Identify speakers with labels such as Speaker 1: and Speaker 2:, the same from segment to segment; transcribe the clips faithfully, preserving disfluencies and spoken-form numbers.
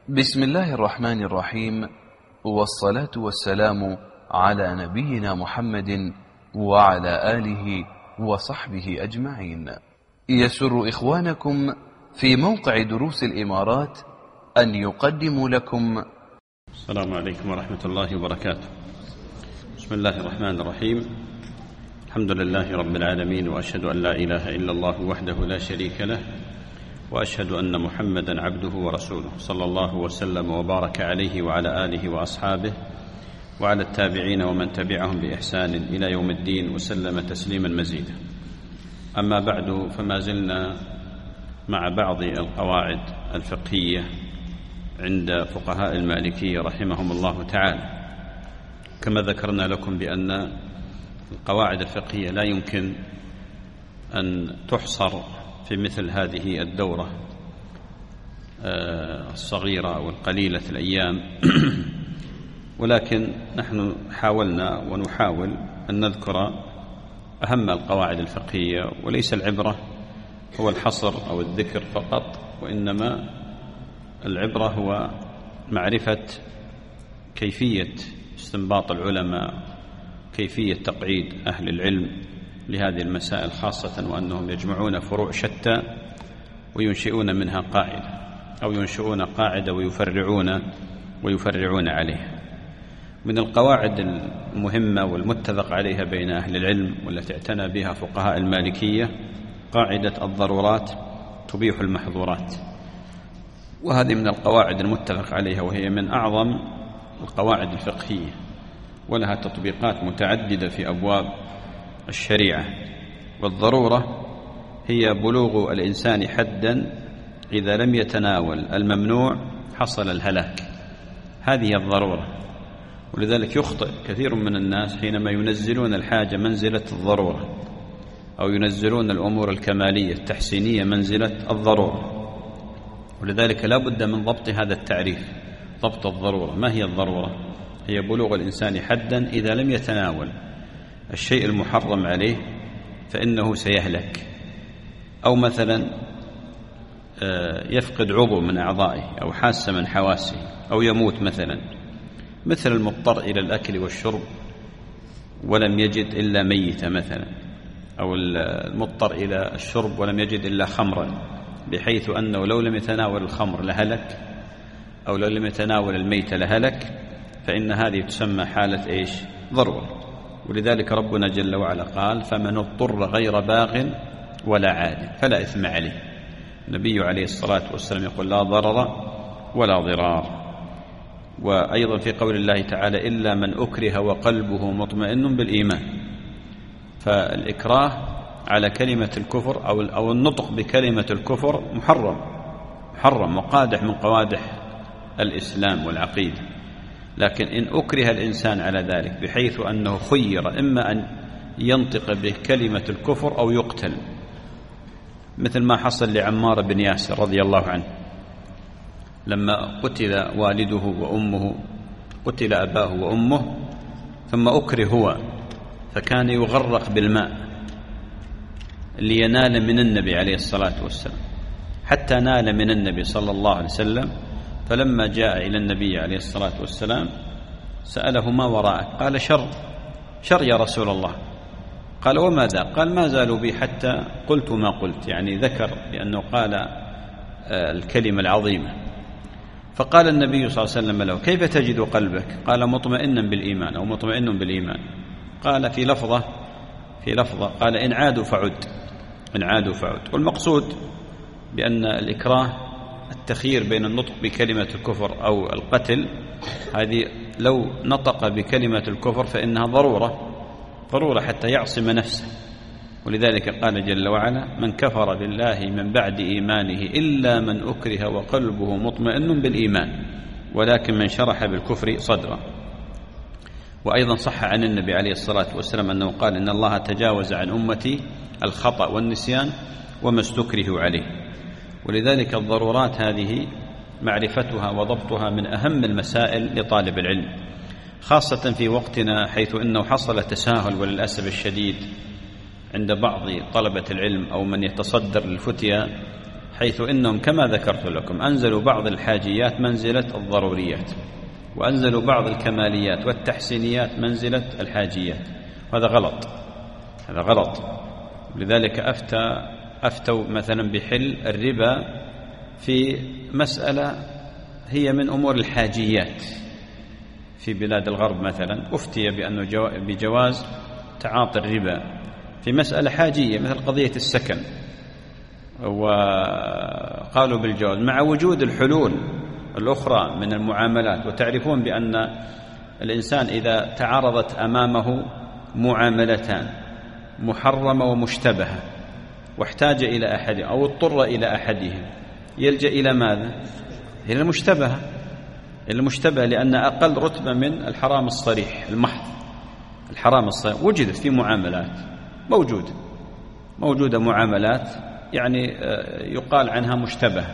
Speaker 1: بسم الله الرحمن الرحيم، والصلاة والسلام على نبينا محمد وعلى آله وصحبه أجمعين. يسر إخوانكم في موقع دروس الإمارات أن يقدموا لكم.
Speaker 2: السلام عليكم ورحمة الله وبركاته. بسم الله الرحمن الرحيم. الحمد لله رب العالمين، وأشهد أن لا إله إلا الله وحده لا شريك له، وأشهد أن محمدا عبده ورسوله، صلى الله وسلم وبارك عليه وعلى آله وأصحابه وعلى التابعين ومن تبعهم بإحسان إلى يوم الدين، وسلم تسليما مزيدا. أما بعد، فما زلنا مع بعض القواعد الفقهية عند فقهاء المالكية رحمهم الله تعالى. كما ذكرنا لكم بأن القواعد الفقهية لا يمكن أن تحصر في مثل هذه الدورة الصغيرة أو القليلة الأيام، ولكن نحن حاولنا ونحاول أن نذكر أهم القواعد الفقهية، وليس العبرة هو الحصر أو الذكر فقط، وإنما العبرة هو معرفة كيفية استنباط العلماء، كيفية تقعيد أهل العلم لهذه المسائل، خاصة وأنهم يجمعون فروع شتى وينشئون منها قاعدة، أو ينشئون قاعدة ويفرعون ويفرعون عليها. من القواعد المهمة والمتفق عليها بين أهل العلم والتي اعتنى بها فقهاء المالكية قاعدة الضرورات تبيح المحظورات، وهذه من القواعد المتفق عليها، وهي من أعظم القواعد الفقهية، ولها تطبيقات متعددة في أبواب الشريعة. والضرورة هي بلوغ الإنسان حدا إذا لم يتناول الممنوع حصل الهلاك، هذه الضرورة. ولذلك يخطئ كثير من الناس حينما ينزلون الحاجة منزلة الضرورة، أو ينزلون الأمور الكمالية التحسينية منزلة الضرورة. ولذلك لا بد من ضبط هذا التعريف، ضبط الضرورة. ما هي الضرورة؟ هي بلوغ الإنسان حدا إذا لم يتناول الشيء المحرم عليه فإنه سيهلك، أو مثلا يفقد عضو من أعضائه أو حاسة من حواسه، أو يموت مثلا، مثل المضطر إلى الأكل والشرب ولم يجد إلا ميتة مثلا، أو المضطر إلى الشرب ولم يجد إلا خمرا، بحيث أنه لو لم يتناول الخمر لهلك، أو لو لم يتناول الميتة لهلك، فإن هذه تسمى حالة إيش؟ ضرورة. ولذلك ربنا جل وعلا قال: فمن اضطر غير باغ ولا عاد فلا إثم عليه. النبي عليه الصلاة والسلام يقول: لا ضرر ولا ضرار. وأيضا في قول الله تعالى: إلا من أكره وقلبه مطمئن بالإيمان. فالإكراه على كلمة الكفر أو أو النطق بكلمة الكفر محرم محرم وقادح من قوادح الإسلام والعقيدة. لكن إن أكره الإنسان على ذلك بحيث أنه خير إما أن ينطق بكلمة الكفر أو يقتل، مثل ما حصل لعمار بن ياسر رضي الله عنه لما قتل والده وأمه، قتل أباه وأمه، ثم أكره هو، فكان يغرق بالماء لينال من النبي عليه الصلاة والسلام، حتى نال من النبي صلى الله عليه وسلم. فلما جاء إلى النبي عليه الصلاة والسلام سأله: ما وراءك؟ قال: شر شر يا رسول الله. قال: وماذا؟ قال: ما زالوا بي حتى قلت ما قلت، يعني ذكر بأنه قال الكلمة العظيمة. فقال النبي صلى الله عليه وسلم له: كيف تجد قلبك؟ قال: مطمئنا بالإيمان، أو مطمئن بالإيمان. قال في لفظة في لفظة قال: إن عادوا فعد إن عادوا فعد. والمقصود بأن الإكراه التخيير بين النطق بكلمة الكفر أو القتل، هذه لو نطق بكلمة الكفر فإنها ضرورة ضرورة حتى يعصم نفسه. ولذلك قال جل وعلا: من كفر بالله من بعد إيمانه إلا من أكره وقلبه مطمئن بالإيمان ولكن من شرح بالكفر صدرا. وأيضا صح عن النبي عليه الصلاة والسلام أنه قال: إن الله تجاوز عن أمتي الخطأ والنسيان وما استكرهوا عليه. ولذلك الضرورات هذه معرفتها وضبطها من أهم المسائل لطالب العلم، خاصة في وقتنا، حيث أنه حصل تساهل وللأسف الشديد عند بعض طلبة العلم أو من يتصدر للفتيا، حيث إنهم كما ذكرت لكم أنزلوا بعض الحاجيات منزلة الضروريات، وأنزلوا بعض الكماليات والتحسينيات منزلة الحاجيات، وهذا غلط، هذا غلط. لذلك أفتى أفتوا مثلا بحل الربا في مسألة هي من أمور الحاجيات في بلاد الغرب مثلا، أفتي بأنه بجواز تعاطي الربا في مسألة حاجية مثل قضية السكن، وقالوا بالجواز مع وجود الحلول الأخرى من المعاملات. وتعرفون بأن الإنسان إذا تعارضت أمامه معاملتان محرمة ومشتبهة واحتاج إلى أحد أو اضطر إلى أحدهم يلجأ إلى ماذا؟ إلى المشتبهة، إلى المشتبهة، لأن أقل رتبة من الحرام الصريح المحض. الحرام الصريح وجدت في معاملات موجودة موجودة معاملات يعني يقال عنها مشتبهة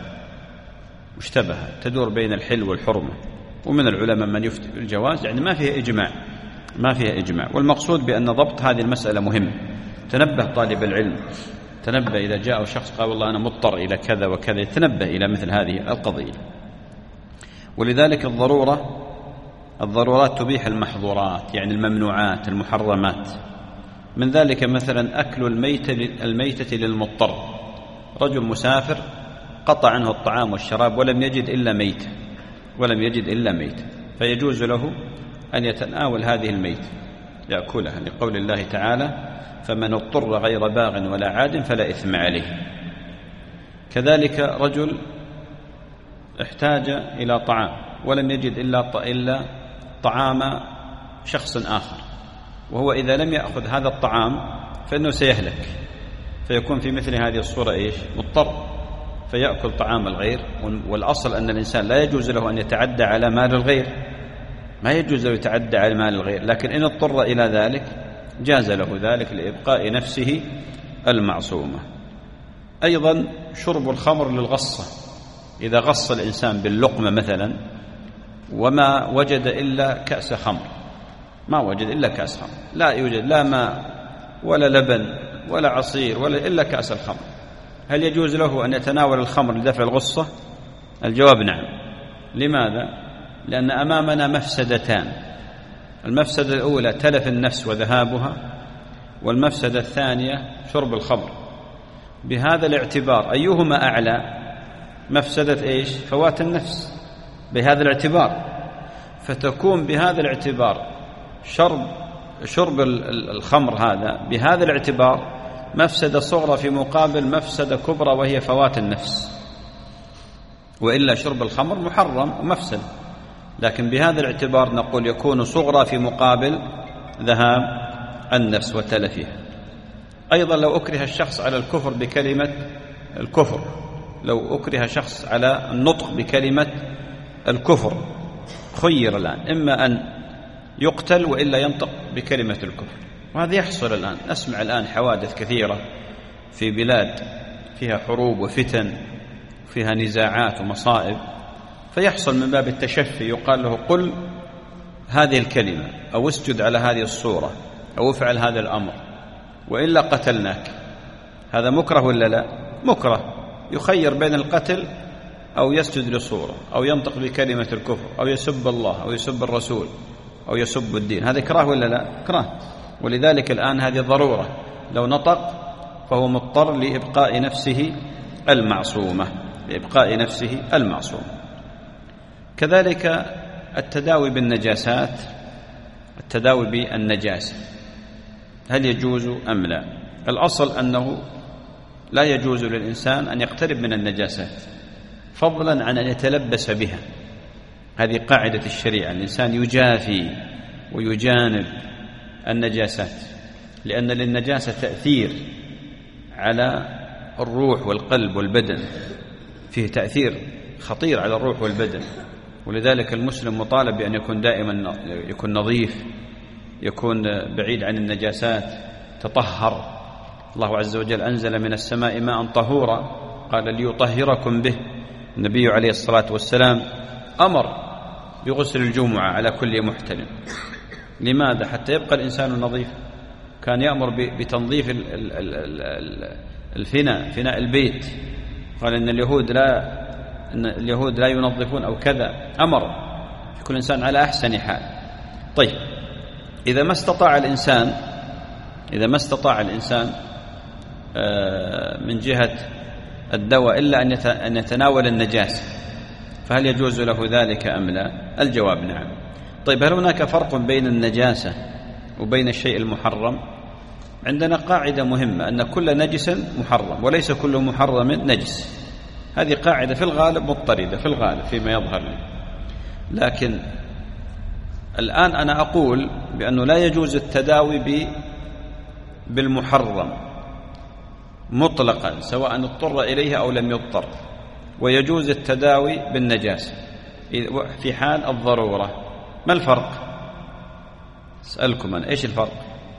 Speaker 2: مشتبهة تدور بين الحل والحرمة، ومن العلماء من يفتي بالجواز، يعني ما فيها إجماع ما فيها إجماع. والمقصود بأن ضبط هذه المسألة مهم. تنبه طالب العلم، تنبه إذا جاء شخص قال والله أنا مضطر إلى كذا وكذا، تنبه إلى مثل هذه القضية. ولذلك الضرورة الضرورات تبيح المحظورات، يعني الممنوعات المحرمات. من ذلك مثلا أكل الميتة الميتة للمضطر، رجل مسافر قطع عنه الطعام والشراب ولم يجد إلا ميتة ولم يجد إلا ميتة فيجوز له أن يتناول هذه الميتة يأكلها، لقول الله تعالى فمن اضطر غير باغ ولا عاد فلا إثم عليه. كذلك رجل احتاج إلى طعام ولم يجد إلا إلا طعام شخص آخر، وهو إذا لم يأخذ هذا الطعام فإنه سيهلك، فيكون في مثل هذه الصورة إيش؟ مضطر، فيأكل طعام الغير. والأصل أن الإنسان لا يجوز له أن يتعدى على مال الغير، ما يجوز له يتعدى على مال الغير، لكن إن اضطر إلى ذلك جاز له ذلك لإبقاء نفسه المعصومة. أيضا شرب الخمر للغصة، إذا غص الإنسان باللقمة مثلا وما وجد إلا كأس خمر، ما وجد إلا كأس خمر، لا يوجد لا ماء ولا لبن ولا عصير ولا إلا كأس الخمر، هل يجوز له أن يتناول الخمر لدفع الغصة؟ الجواب نعم. لماذا؟ لأن أمامنا مفسدتان، المفسدة الأولى تلف النفس وذهابها، والمفسدة الثانية شرب الخمر. بهذا الاعتبار أيهما أعلى؟ مفسدة إيش؟ فوات النفس، بهذا الاعتبار، فتكون بهذا الاعتبار شرب شرب الخمر هذا بهذا الاعتبار مفسدة صغرى في مقابل مفسدة كبرى وهي فوات النفس، وإلا شرب الخمر محرم ومفسد، لكن بهذا الاعتبار نقول يكون صغرى في مقابل ذهاب النفس وتلفها. أيضا لو أكره الشخص على الكفر بكلمة الكفر، لو أكره شخص على النطق بكلمة الكفر خير الآن، إما أن يقتل وإلا ينطق بكلمة الكفر، وهذا يحصل الآن. نسمع الآن حوادث كثيرة في بلاد فيها حروب وفتن فيها نزاعات ومصائب، فيحصل من باب التشفي يقال له قل هذه الكلمة أو اسجد على هذه الصورة أو افعل هذا الأمر وإلا قتلناك. هذا مكره ولا لا؟ مكره، يخير بين القتل أو يسجد للصورة أو ينطق بكلمة الكفر أو يسب الله أو يسب الرسول أو يسب الدين، هذا إكراه ولا لا؟ إكراه. ولذلك الآن هذه ضرورة، لو نطق فهو مضطر لإبقاء نفسه المعصومة لإبقاء نفسه المعصومة. كذلك التداوي بالنجاسات، التداوي بالنجاسة هل يجوز أم لا؟ الأصل أنه لا يجوز للإنسان أن يقترب من النجاسات فضلا عن أن يتلبس بها، هذه قاعدة الشريعة، الإنسان يجافي ويجانب النجاسات، لأن للنجاسة تأثير على الروح والقلب والبدن، فيه تأثير خطير على الروح والبدن. ولذلك المسلم مطالب بأن يكون دائما يكون نظيف، يكون بعيد عن النجاسات، تطهر. الله عز وجل أنزل من السماء ماء طهورا قال ليطهركم به. النبي عليه الصلاة والسلام أمر بغسل الجمعة على كل محتلم. لماذا؟ حتى يبقى الإنسان نظيف. كان يأمر بتنظيف الفناء، فناء البيت، قال إن اليهود لا إن اليهود لا ينظفون أو كذا، أمر كل إنسان على أحسن حال. طيب إذا ما استطاع الإنسان إذا ما استطاع الإنسان من جهة الدواء إلا أن يتناول النجاسة، فهل يجوز له ذلك أم لا؟ الجواب نعم. طيب هل هناك فرق بين النجاسة وبين الشيء المحرم؟ عندنا قاعدة مهمة أن كل نجس محرم وليس كل محرم نجس. هذه قاعدة في الغالب مضطردة في الغالب فيما يظهر لي، لكن الآن أنا أقول بأنه لا يجوز التداوي بالمحرم مطلقا سواء اضطر إليه أو لم يضطر، ويجوز التداوي بالنجاسة في حال الضرورة. ما الفرق؟ أسألكم أنا إيش الفرق؟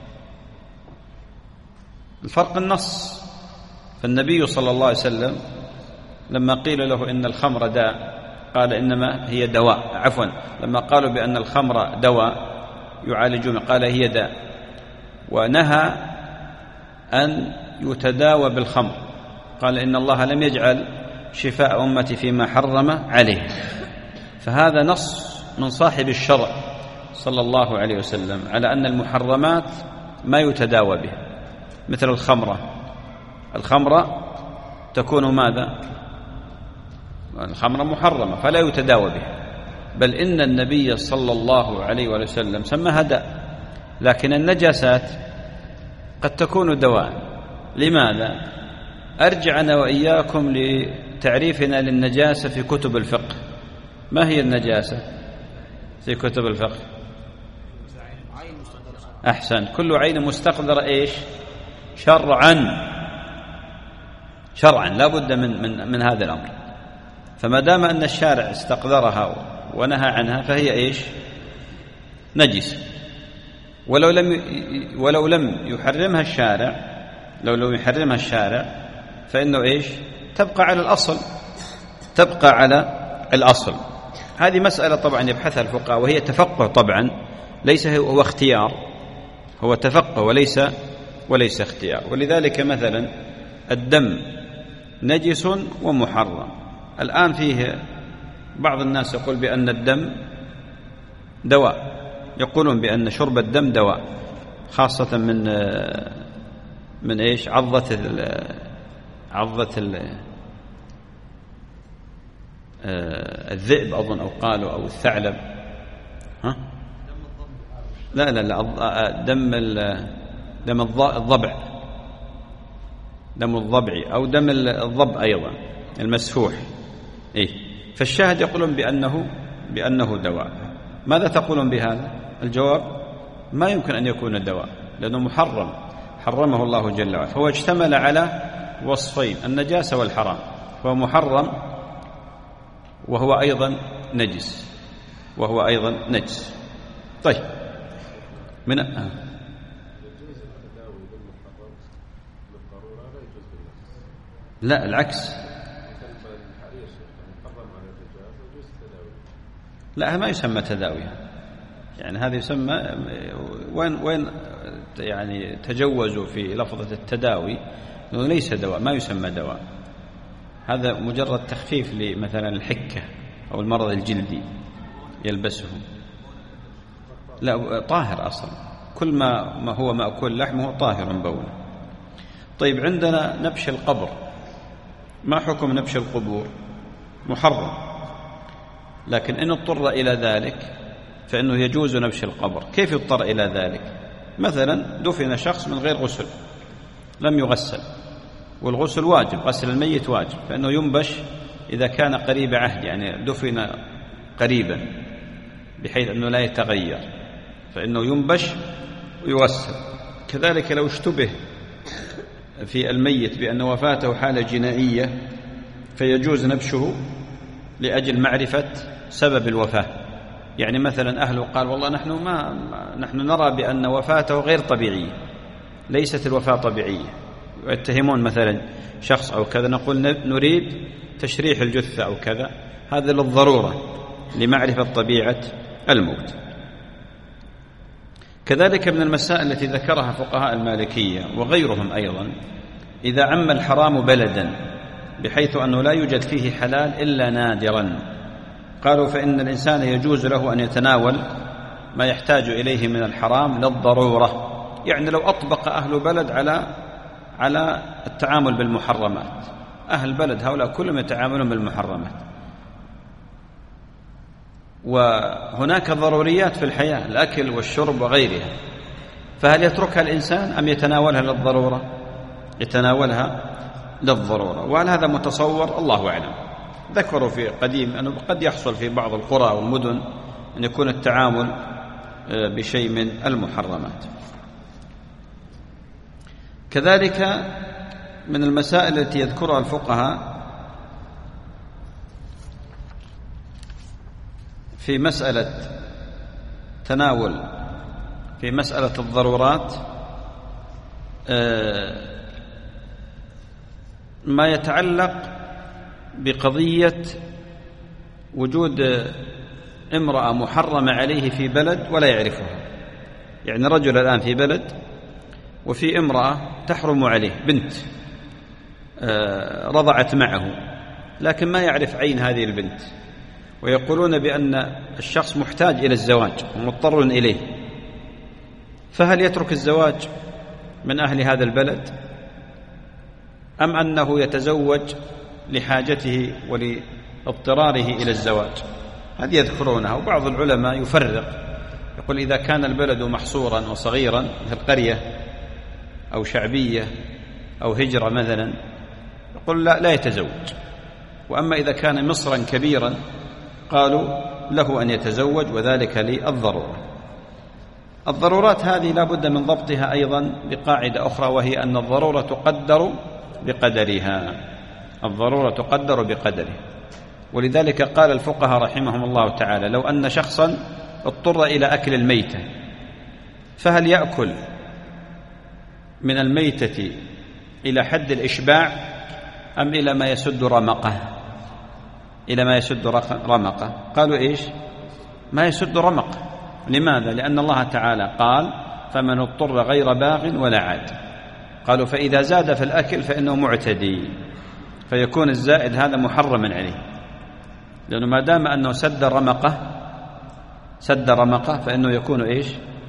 Speaker 2: الفرق النص. فالنبي صلى الله عليه وسلم لما قيل له إن الخمر داء قال إنما هي دواء، عفوا لما قالوا بأن الخمر دواء يعالجون قال هي داء، ونهى أن يتداوى بالخمر قال إن الله لم يجعل شفاء أمتي فيما حرم عليه. فهذا نص من صاحب الشرع صلى الله عليه وسلم على أن المحرمات ما يتداوى بها، مثل الخمرة. الخمرة تكون ماذا؟ الخمرة محرمة فلا يتداوى بها، بل إن النبي صلى الله عليه وسلم سماها داء. لكن النجاسات قد تكون دواء. لماذا؟ أرجع أنا وإياكم لتعريفنا للنجاسة في كتب الفقه. ما هي النجاسة في كتب الفقه؟ أحسن. كل عين مستقدرة إيش؟ شرعا شرعا لا بد من, من, من هذا الأمر. فما دام أن الشارع استقدرها ونهى عنها فهي إيش؟ نجس. ولو لم ولو لم يحرمها الشارع لو لم يحرمها الشارع فإنه إيش؟ تبقى على الأصل تبقى على الأصل. هذه مسألة طبعا يبحثها الفقهاء، وهي تفقه طبعا، ليس هو اختيار، هو تفقه وليس وليس اختيار. ولذلك مثلا الدم نجس ومحرم. الآن فيه بعض الناس يقول بأن الدم دواء، يقولون بأن شرب الدم دواء، خاصة من من إيش؟ عضة ال عضة ال الذئب أظن أو قالوا أو الثعلب. ها؟ لا لا لا دم دم الضبع دم الضبع أو دم الضب أيضا المسفوح. إيه؟ فالشاهد يقولون بأنه بأنه دواء. ماذا تقولون بهذا؟ الجواب ما يمكن أن يكون دواء، لأنه محرم حرمه الله جل وعلا، فهو اشتمل على وصفين، النجاسة والحرام، فهو محرم وهو أيضا نجس وهو أيضا نجس. طيب من آه. لا العكس، لا ما يسمى تداويا، يعني هذا يسمى وين وين يعني تجوزوا في لفظة التداوي انه ليس دواء، ما يسمى دواء، هذا مجرد تخفيف لمثلا الحكة او المرض الجلدي يلبسه. لا طاهر اصلا، كل ما ما هو مأكول لحمه طاهر بوله. طيب عندنا نبش القبر، ما حكم نبش القبور؟ محرم، لكن إن اضطر إلى ذلك فإنه يجوز نبش القبر. كيف يضطر إلى ذلك؟ مثلا دفن شخص من غير غسل، لم يغسل، والغسل واجب، غسل الميت واجب، فإنه ينبش إذا كان قريب عهد، يعني دفن قريبا بحيث أنه لا يتغير، فإنه ينبش ويغسل. كذلك لو اشتبه في الميت بأن وفاته حالة جنائية فيجوز نبشه لأجل معرفة سبب الوفاة. يعني مثلا أهله قال والله نحن ما نحن نرى بأن وفاته غير طبيعية، ليست الوفاة طبيعية، ويتهمون مثلا شخص أو كذا، نقول نريد تشريح الجثة أو كذا، هذا للضرورة لمعرفة طبيعة الموت. كذلك من المسائل التي ذكرها فقهاء المالكية وغيرهم أيضا، إذا عم الحرام بلدا بحيث أنه لا يوجد فيه حلال إلا نادرا. قالوا فإن الإنسان يجوز له أن يتناول ما يحتاج إليه من الحرام للضرورة، يعني لو أطبق أهل بلد على على التعامل بالمحرمات، أهل بلد هؤلاء كلهم يتعاملون بالمحرمات، وهناك ضروريات في الحياة، الأكل والشرب وغيرها، فهل يتركها الإنسان أم يتناولها للضرورة؟ يتناولها للضرورة. وهل هذا متصور؟ الله أعلم. ذكروا في قديم أنه قد يحصل في بعض القرى والمدن أن يكون التعامل بشيء من المحرمات. كذلك من المسائل التي يذكرها الفقهاء في مسألة تناول في مسألة الضرورات ما يتعلق بقضية وجود امرأة محرمة عليه في بلد ولا يعرفها. يعني رجل الآن في بلد وفي امرأة تحرم عليه، بنت رضعت معه، لكن ما يعرف عين هذه البنت، ويقولون بأن الشخص محتاج إلى الزواج ومضطر إليه، فهل يترك الزواج من أهل هذا البلد أم أنه يتزوج لحاجته ولاضطراره إلى الزواج؟ هذه يذكرونها. وبعض العلماء يفرق، يقول إذا كان البلد محصورا وصغيرا مثل قرية أو شعبية أو هجرة مثلا، يقول لا, لا يتزوج. وأما إذا كان مصرا كبيرا قالوا له أن يتزوج، وذلك للضرورة. الضرورات هذه لا بد من ضبطها أيضا بقاعدة أخرى، وهي أن الضرورة تقدر بقدرها. الضرورة تقدر بقدرها. ولذلك قال الفقهاء رحمهم الله تعالى: لو أن شخصا اضطر إلى أكل الميتة، فهل يأكل من الميتة إلى حد الإشباع أم إلى ما يسد رمقه؟ إلى ما يسد رمقه. قالوا إيش؟ ما يسد رمقه. لماذا؟ لأن الله تعالى قال: فمن اضطر غير باغ ولا عاد. قالوا فإذا زاد في الأكل فإنه معتدي، فيكون الزائد هذا محرما عليه، لأنه ما دام أنه سد رمقه سد رمقه فإنه يكون إيش؟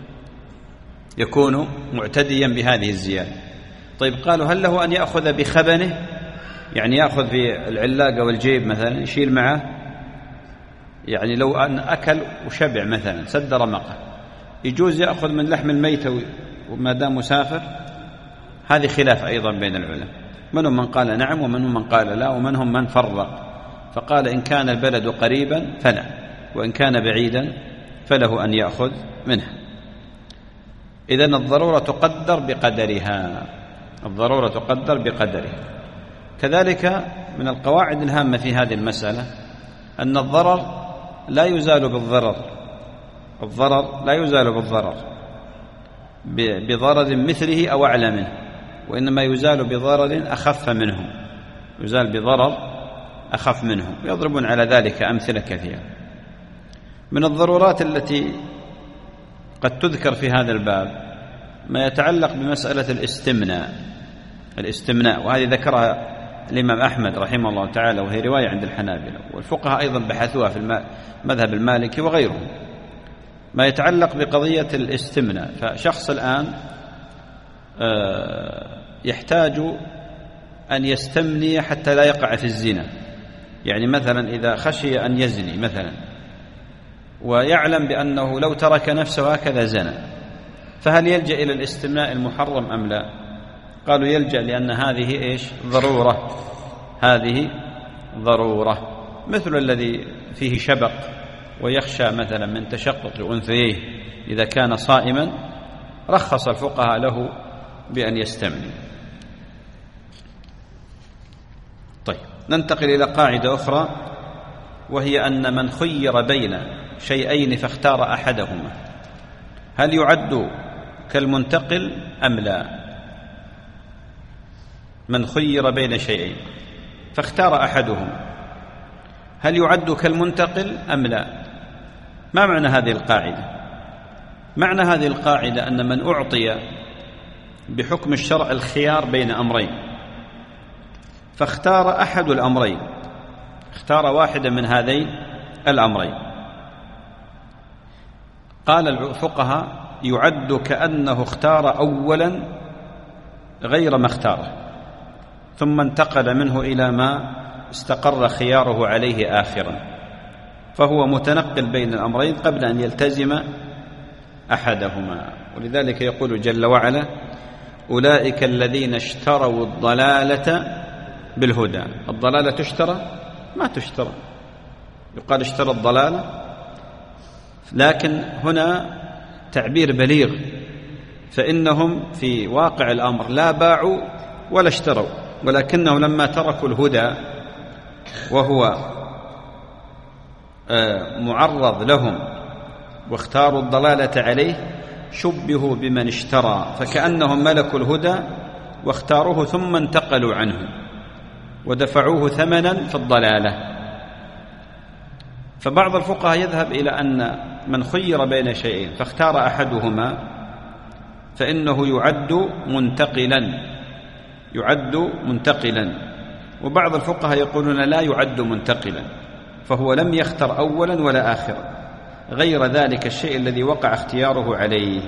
Speaker 2: يكون معتديا بهذه الزيادة. طيب قالوا هل له أن يأخذ بخبنه، يعني يأخذ في العلاقة والجيب مثلا يشيل معه؟ يعني لو أن أكل وشبع مثلا سد رمقه، يجوز يأخذ من لحم الميتة وما دام مسافر؟ هذه خلاف أيضا بين العلماء، منهم من قال نعم ومنهم من قال لا، ومنهم من فرق فقال إن كان البلد قريبا فلا، وإن كان بعيدا فله أن يأخذ منه. إذن الضرورة تقدر بقدرها، الضرورة تقدر بقدرها. كذلك من القواعد الهامة في هذه المسألة أن الضرر لا يزال بالضرر، الضرر لا يزال بالضرر بضرر مثله أو أعلى منه، وإنما يزال بضرر أخف منه، يزال بضرر أخف منه. يضربون على ذلك أمثلة كثيرة. من الضرورات التي قد تذكر في هذا الباب ما يتعلق بمسألة الاستمناء، الاستمناء وهذه ذكرها الإمام أحمد رحمه الله تعالى، وهي رواية عند الحنابلة، والفقهاء أيضا بحثوها في المذهب المالكي وغيرهم. ما يتعلق بقضية الاستمناء، فشخص الآن يحتاج أن يستمني حتى لا يقع في الزنا، يعني مثلا إذا خشي أن يزني مثلا ويعلم بأنه لو ترك نفسه هكذا زنى، فهل يلجأ إلى الاستمناء المحرم أم لا؟ قالوا يلجأ، لأن هذه إيش؟ ضرورة، هذه ضرورة، مثل الذي فيه شبق ويخشى مثلا من تشقق أنثيه إذا كان صائما، رخص الفقهاء له بأن يستمني. طيب ننتقل إلى قاعدة أخرى، وهي أن من خير بين شيئين فاختار أحدهما هل يعد كالمنتقل أم لا؟ من خير بين شيئين فاختار أحدهما هل يعد كالمنتقل أم لا؟ ما معنى هذه القاعدة؟ معنى هذه القاعدة أن من أعطي بحكم الشرع الخيار بين أمرين فاختار أحد الأمرين، اختار واحدا من هذين الأمرين. قال الفقهاء يعد كأنه اختار أولا غير ما اختاره، ثم انتقل منه إلى ما استقر خياره عليه آخرا، فهو متنقل بين الأمرين قبل أن يلتزم أحدهما. ولذلك يقول جل وعلا: أولئك الذين اشتروا الضلالة بالهدى. الضلالة تشترى؟ ما تشترى. يقال اشترى الضلالة، لكن هنا تعبير بليغ، فإنهم في واقع الأمر لا باعوا ولا اشتروا، ولكنهم لما تركوا الهدى وهو معرض لهم واختاروا الضلالة عليه شبهوا بمن اشترى، فكأنهم ملكوا الهدى واختاروه ثم انتقلوا عنه ودفعوه ثمنا في الضلالة. فبعض الفقهاء يذهب إلى أن من خير بين شيئين فاختار أحدهما فإنه يعد منتقلا، يعد منتقلا. وبعض الفقهاء يقولون لا يعد منتقلا، فهو لم يختر أولا ولا آخرا، غير ذلك الشيء الذي وقع اختياره عليه.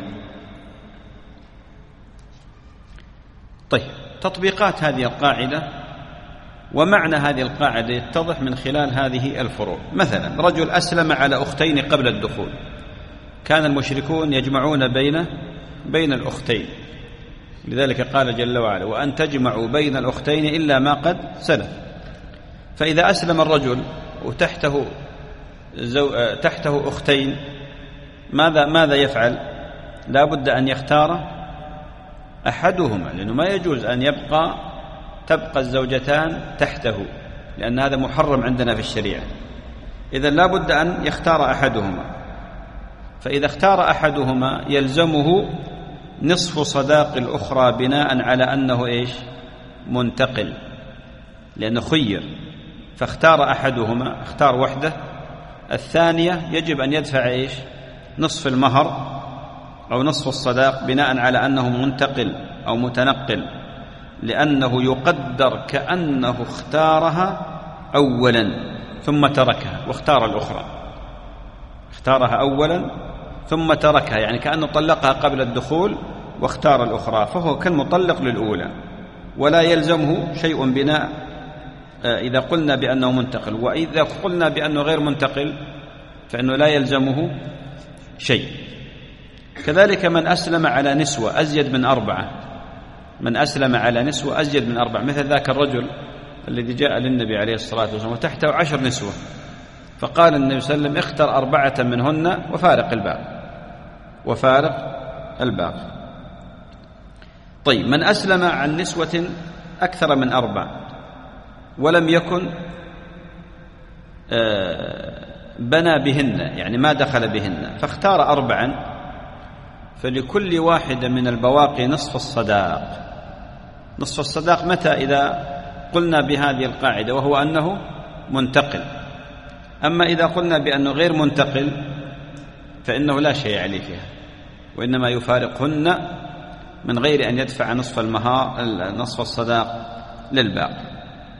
Speaker 2: طيب، تطبيقات هذه القاعدة ومعنى هذه القاعدة يتضح من خلال هذه الفروع. مثلا رجل أسلم على أختين قبل الدخول، كان المشركون يجمعون بين بين الأختين، لذلك قال جل وعلا: وأن تجمعوا بين الأختين إلا ما قد سلف. فإذا أسلم الرجل وتحته زو... تحته أختين، ماذا ماذا يفعل؟ لا بد أن يختار أحدهما، لأنه ما يجوز أن يبقى تبقى الزوجتان تحته، لأن هذا محرم عندنا في الشريعة. إذن لا بد أن يختار أحدهما، فإذا اختار أحدهما يلزمه نصف صداق الأخرى بناء على أنه إيش؟ منتقل، لأنه خير فاختار أحدهما، اختار وحده. الثانية يجب أن يدفع إيش؟ نصف المهر أو نصف الصداق بناء على أنه منتقل أو متنقل، لأنه يقدر كأنه اختارها أولا ثم تركها واختار الأخرى، اختارها أولا ثم تركها، يعني كأنه طلقها قبل الدخول واختار الأخرى، فهو كالمطلق للأولى، ولا يلزمه شيء بناء إذا قلنا بأنه منتقل. وإذا قلنا بأنه غير منتقل فإنه لا يلزمه شيء. كذلك من أسلم على نسوة أزيد من أربعة، من أسلم على نسوة أزيد من أربعة، مثل ذاك الرجل الذي جاء للنبي عليه الصلاة والسلام وتحته عشر نسوة، فقال النبي صلى الله عليه وسلم: اختر أربعة منهن وفارق الباقي، وفارق الباقي. طيب، من أسلم عن نسوة أكثر من أربع ولم يكن بنى بهن، يعني ما دخل بهن، فاختار أربعا، فلكل واحدة من البواقي نصف الصداق. نصف الصداق متى؟ إذا قلنا بهذه القاعدة وهو أنه منتقل. أما إذا قلنا بأنه غير منتقل فإنه لا شيء عليه فيها، وإنما يفارقهن من غير أن يدفع نصف المهار نصف الصداق للباقي.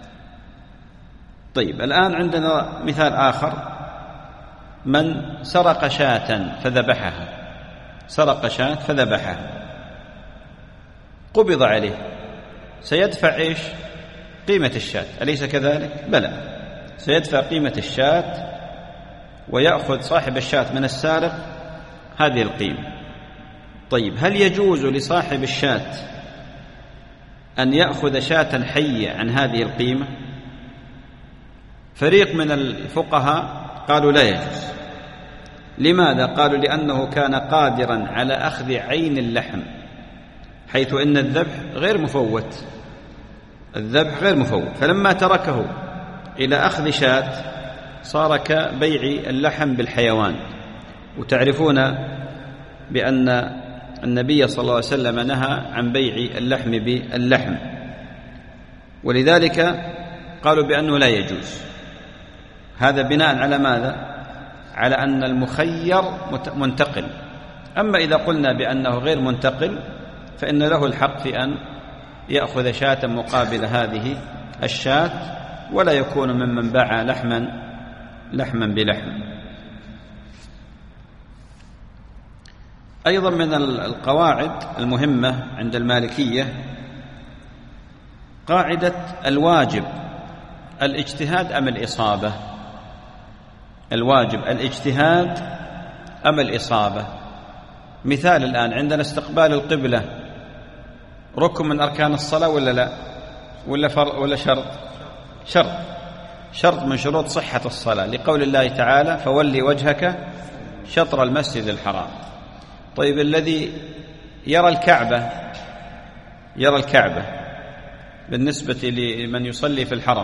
Speaker 2: طيب، الآن عندنا مثال آخر: من سرق شاة فذبحها، سرق شاة فذبحها، قبض عليه، سيدفع إيش؟ قيمة الشاة، أليس كذلك؟ بلى، سيدفع قيمة الشاة ويأخذ صاحب الشاة من السارق هذه القيمة. طيب، هل يجوز لصاحب الشاة أن يأخذ شاة حية عن هذه القيمة؟ فريق من الفقهاء قالوا لا يجوز. لماذا؟ قالوا لأنه كان قادرا على أخذ عين اللحم، حيث إن الذبح غير مفوت، الذبح غير مفوت، فلما تركه إلى أخذ شاة صار كبيع اللحم بالحيوان. وتعرفون بأن النبي صلى الله عليه وسلم نهى عن بيع اللحم باللحم، ولذلك قالوا بأنه لا يجوز. هذا بناء على ماذا؟ على أن المخير منتقل. أما إذا قلنا بأنه غير منتقل فإن له الحق في أن يأخذ شاة مقابل هذه الشاة، ولا يكون ممن باع لحما لحما بلحم. أيضا من القواعد المهمة عند المالكية قاعدة الواجب الاجتهاد أم الإصابة. الواجب الاجتهاد أم الإصابة. مثال الآن عندنا استقبال القبلة ركن من أركان الصلاة ولا لا؟ ولا فر ولا شرط؟ شرط شرط من شروط صحة الصلاة، لقول الله تعالى: فولي وجهك شطر المسجد الحرام. طيب الذي يرى الكعبة يرى الكعبة بالنسبة لمن يصلي في الحرم،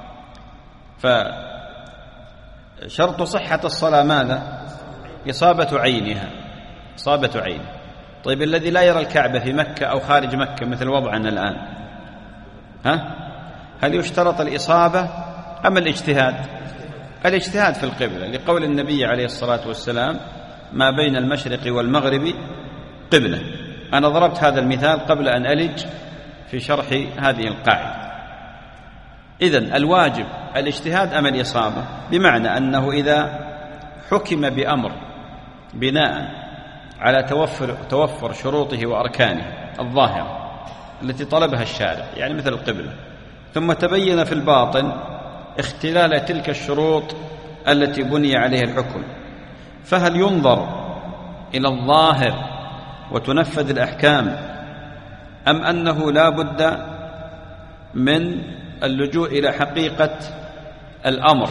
Speaker 2: فشرط صحة الصلاة ماذا؟ إصابة عينها إصابة عينه. طيب الذي لا يرى الكعبة في مكة أو خارج مكة مثل وضعنا الآن، ها؟ هل يشترط الإصابة أم الاجتهاد؟ الاجتهاد في القبلة، لقول النبي عليه الصلاة والسلام: ما بين المشرق والمغرب قبلة. أنا ضربت هذا المثال قبل أن ألج في شرح هذه القاعدة. إذن الواجب الاجتهاد أم الإصابة، بمعنى أنه إذا حكم بأمر بناء على توفر, توفر شروطه وأركانه الظاهرة التي طلبها الشارع، يعني مثل القبلة، ثم تبين في الباطن اختلال تلك الشروط التي بني عليها الحكم، فهل ينظر إلى الظاهر وتنفذ الأحكام، أم أنه لا بد من اللجوء إلى حقيقة الأمر؟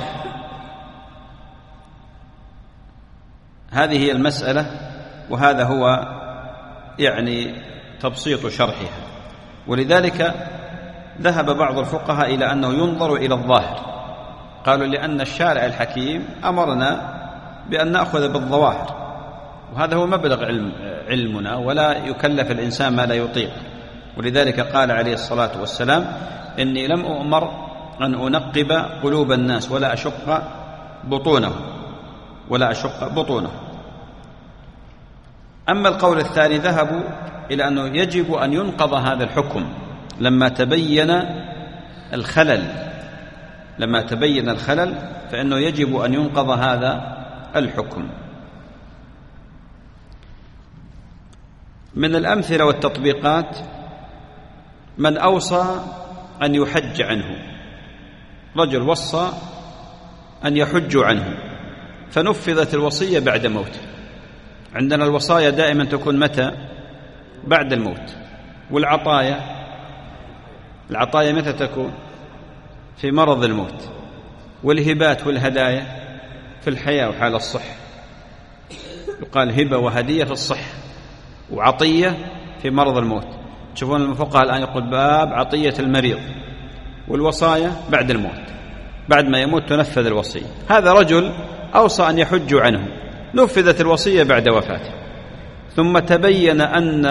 Speaker 2: هذه هي المسألة، وهذا هو يعني تبسيط شرحها. ولذلك ذهب بعض الفقهاء إلى أنه ينظر إلى الظاهر، قالوا لأن الشارع الحكيم أمرنا بأن نأخذ بالظواهر، وهذا هو مبلغ علم علمنا، ولا يكلف الإنسان ما لا يطيق. ولذلك قال عليه الصلاة والسلام: إني لم أؤمر أن أنقب قلوب الناس ولا أشق بطونه ولا أشق بطونه. أما القول الثاني ذهبوا إلى أنه يجب أن ينقض هذا الحكم لما تبين الخلل لما تبين الخلل فإنه يجب أن ينقض هذا الحكم. من الأمثلة والتطبيقات من أوصى أن يحج عنه، رجل وصى أن يحج عنه فنفذت الوصية بعد موته. عندنا الوصايا دائما تكون متى؟ بعد الموت. والعطايا العطايا متى تكون؟ في مرض الموت. والهبات والهدايا في الحياة وحال الصحة، يقال هبة وهدية في الصحة، وعطية في مرض الموت. تشوفون الفقهاء الآن يقول باب عطية المريض، والوصايا بعد الموت، بعد ما يموت تنفذ الوصية. هذا رجل أوصى أن يحج عنه، نفذت الوصية بعد وفاته، ثم تبين أن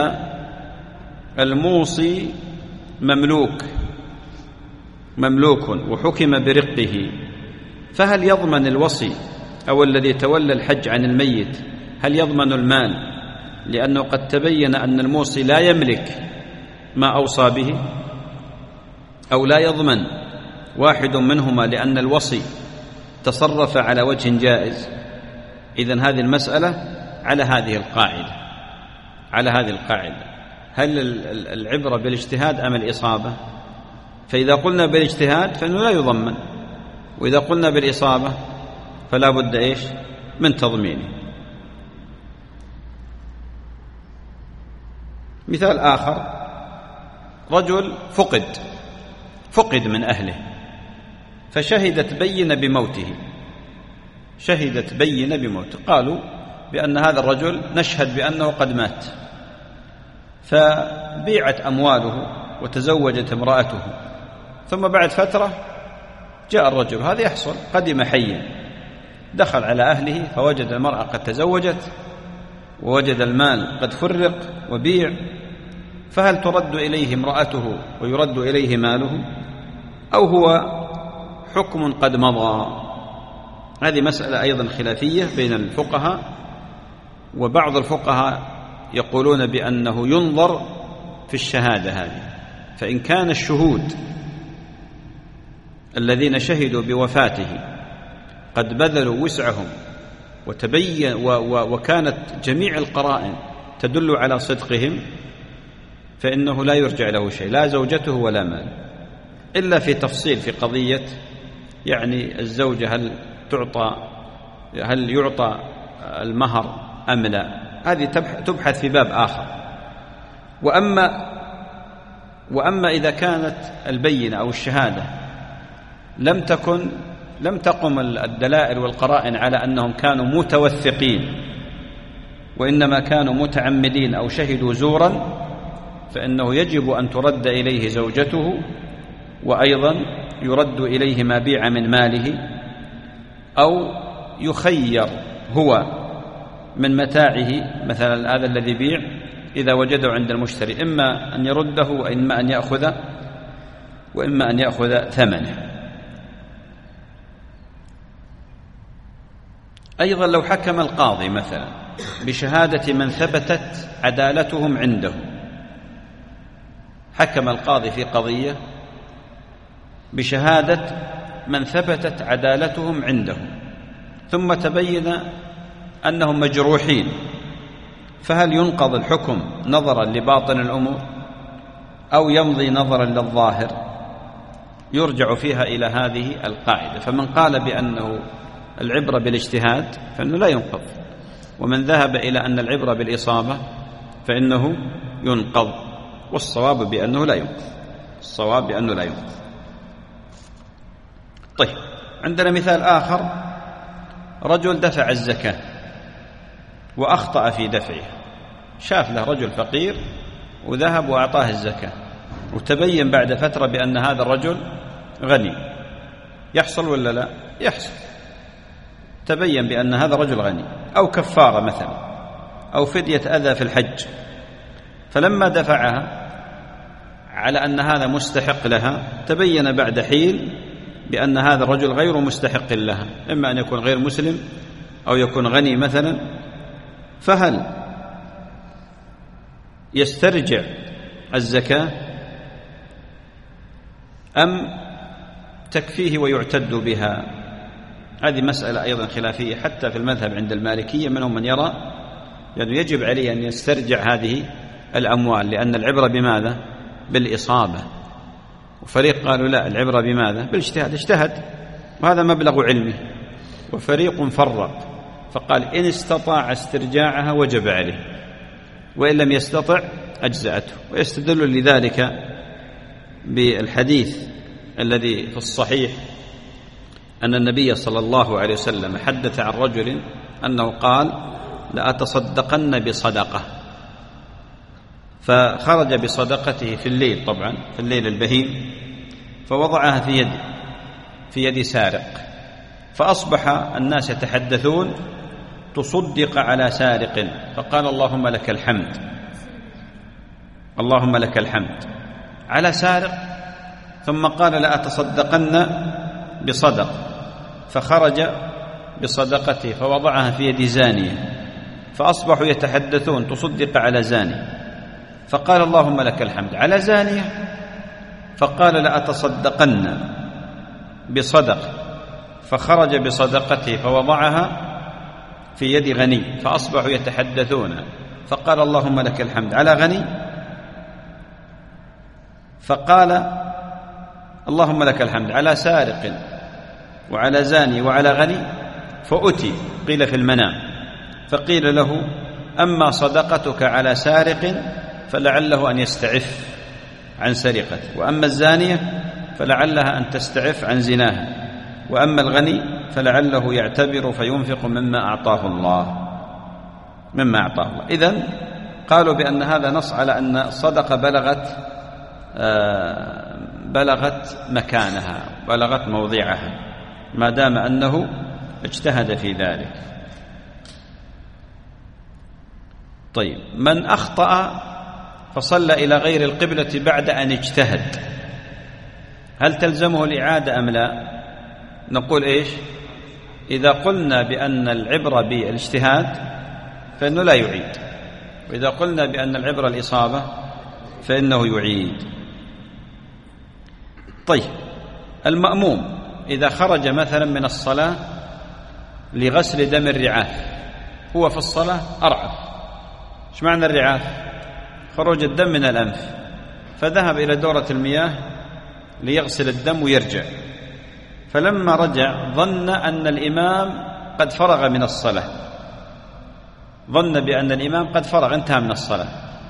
Speaker 2: الموصي مملوك مملوك وحكم برقه، فهل يضمن الوصي أو الذي تولى الحج عن الميت هل يضمن المال؟ لأنه قد تبين أن الموصي لا يملك ما أوصى به، أو لا يضمن واحد منهما لأن الوصي تصرف على وجه جائز. إذن هذه المسألة على هذه القاعدة على هذه القاعدة هل العبرة بالاجتهاد أم الإصابة؟ فإذا قلنا بالاجتهاد فإنه لا يضمن، وإذا قلنا بالإصابة فلا بد إيش؟ من تضمينه. مثال آخر، رجل فقد فقد من أهله، فشهدت بينة بموته شهدت بينة بموته قالوا بأن هذا الرجل نشهد بأنه قد مات، فبيعت أمواله وتزوجت امرأته، ثم بعد فترة جاء الرجل، هذا يحصل، قدم حيا، دخل على أهله فوجد المرأة قد تزوجت ووجد المال قد فرق وبيع، فهل ترد إليه امرأته ويرد إليه ماله، أو هو حكم قد مضى؟ هذه مسألة أيضا خلافية بين الفقهاء، وبعض الفقهاء يقولون بأنه ينظر في الشهادة هذه، فإن كان الشهود الذين شهدوا بوفاته قد بذلوا وسعهم وتبين و و وكانت جميع القرائن تدل على صدقهم، فإنه لا يرجع له شيء، لا زوجته ولا مال، إلا في تفصيل في قضية يعني الزوجة هل تعطى هل يعطى المهر أم لا، هذه تبحث في باب آخر. وأما وأما إذا كانت البينة أو الشهادة لم تكن لم تقم الدلائل والقرائن على أنهم كانوا متوثقين وإنما كانوا متعمدين أو شهدوا زورا، فإنه يجب أن ترد إليه زوجته، وأيضا يرد إليه ما بيع من ماله، أو يخير هو من متاعه مثلا هذا الذي بيع إذا وجده عند المشتري، إما أن يرده وإما أن يأخذ وإما أن يأخذ ثمنه. أيضا لو حكم القاضي مثلا بشهادة من ثبتت عدالتهم عنده، حكم القاضي في قضية بشهادة من ثبتت عدالتهم عنده ثم تبين أنهم مجروحين، فهل ينقض الحكم نظرا لباطن الأمور أو يمضي نظرا للظاهر؟ يرجع فيها إلى هذه القاعدة. فمن قال بأنه العبرة بالاجتهاد فإنه لا ينقض، ومن ذهب إلى أن العبرة بالإصابة فإنه ينقض، والصواب بأنه لا ينقض، الصواب بأنه لا ينقض. طيب، عندنا مثال آخر، رجل دفع الزكاة وأخطأ في دفعها، شاف له رجل فقير وذهب وأعطاه الزكاة، وتبين بعد فترة بأن هذا الرجل غني، يحصل ولا لا؟ يحصل، تبين بأن هذا الرجل غني، أو كفارة مثلا، أو فدية أذى في الحج، فلما دفعها على أن هذا مستحق لها تبين بعد حين بأن هذا الرجل غير مستحق لها، إما أن يكون غير مسلم أو يكون غني مثلا، فهل يسترجع الزكاة أم تكفيه ويعتد بها؟ هذه مسألة أيضا خلافية حتى في المذهب عند المالكية، منهم من يرى يعني يجب عليه أن يسترجع هذه الأموال، لأن العبرة بماذا؟ بالإصابة. وفريق قالوا لا، العبرة بماذا؟ بالاجتهاد، اجتهد وهذا مبلغ علمه. وفريق فرق فقال إن استطاع استرجاعها وجب عليه، وإن لم يستطع أجزأته. ويستدل لذلك بالحديث الذي في الصحيح أن النبي صلى الله عليه وسلم حدث عن رجل أنه قال لأتصدقن بصدقة، فخرج بصدقته في الليل، طبعا في الليل البهيم، فوضعها في يد في يد سارق، فأصبح الناس يتحدثون تصدق على سارق، فقال اللهم لك الحمد، اللهم لك الحمد على سارق، ثم قال لأتصدقن بصدق، فخرج بصدقته فوضعها في يد زانية، فأصبحوا يتحدثون تصدق على زاني، فقال اللهم لك الحمد على زانية، فقال لأتصدقن بصدق، فخرج بصدقته فوضعها في يد غني، فأصبحوا يتحدثون، فقال اللهم لك الحمد على غني، فقال اللهم لك الحمد على سارق وعلى زاني وعلى غني، فأتي قيل في المنام فقيل له أما صدقتك على سارق فلعله أن يستعف عن سرقته، وأما الزانية فلعلها أن تستعف عن زناها، وأما الغني فلعله يعتبر فينفق مما أعطاه الله مما أعطاه الله. إذن قالوا بأن هذا نص على أن الصدقة بلغت آه بلغت مكانها، بلغت موضعها، ما دام أنه اجتهد في ذلك. طيب، من أخطأ فصلى إلى غير القبلة بعد أن اجتهد، هل تلزمه الإعادة أم لا؟ نقول إيش؟ إذا قلنا بأن العبرة بالاجتهاد فإنه لا يعيد، وإذا قلنا بأن العبرة الإصابة فإنه يعيد. طيب، المأموم إذا خرج مثلا من الصلاة لغسل دم الرعاف، هو في الصلاة أرعف. إيش معنى الرعاف؟ خروج الدم من الأنف، فذهب إلى دورة المياه ليغسل الدم ويرجع، فلما رجع ظن أن الإمام قد فرغ من الصلاة، ظن بأن الإمام قد فرغ انتهى من الصلاة،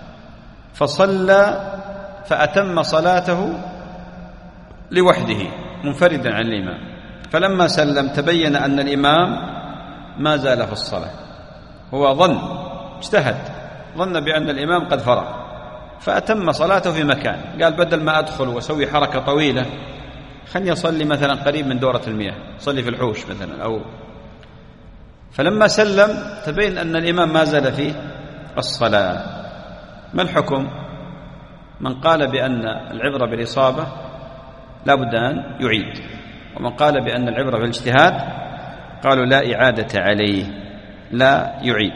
Speaker 2: فصلى فأتم صلاته لوحده منفردا عن الإمام، فلما سلم تبين أن الإمام ما زال في الصلاة، هو ظن اجتهد ظن بأن الإمام قد فرغ فأتم صلاته في مكان، قال بدل ما أدخل وأسوي حركة طويلة خلني أصلي مثلا قريب من دورة المياه، صلي في الحوش مثلا أو. فلما سلم تبين أن الإمام ما زال في الصلاة. ما الحكم؟ من قال بأن العبرة بالإصابة لا بد أن يعيد، ومن قال بأن العبرة بالاجتهاد قالوا لا إعادة عليه، لا يعيد.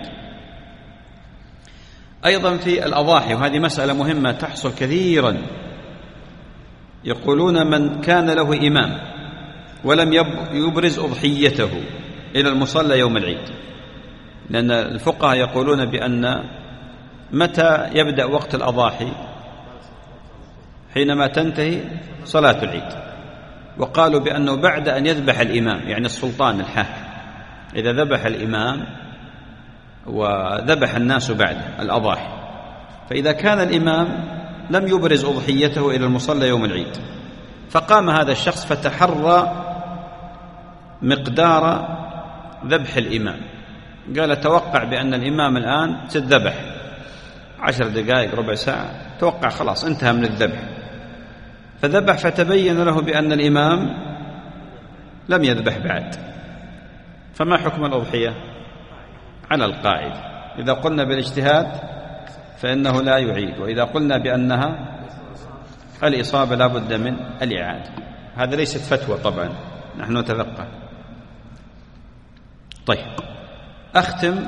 Speaker 2: أيضا في الأضاحي، وهذه مسألة مهمة تحصل كثيرا، يقولون من كان له إمام ولم يبرز أضحيته إلى المصلى يوم العيد، لأن الفقهاء يقولون بأن متى يبدأ وقت الأضاحي؟ حينما تنتهي صلاة العيد، وقالوا بأنه بعد أن يذبح الإمام، يعني السلطان الحاكم إذا ذبح الإمام وذبح الناس بعد الأضاحي، فإذا كان الإمام لم يبرز أضحيته إلى المصلى يوم العيد، فقام هذا الشخص فتحرى مقدار ذبح الإمام، قال توقع بأن الإمام الآن ستذبح عشر دقائق ربع ساعة، توقع خلاص انتهى من الذبح، فذبح فتبين له بأن الإمام لم يذبح بعد، فما حكم الأضحية؟ على القاعدة، إذا قلنا بالاجتهاد فإنه لا يعيد، وإذا قلنا بأنها الإصابة لا بد من الإعادة. هذا ليست فتوى طبعا، نحن نتفقه. طيب، أختم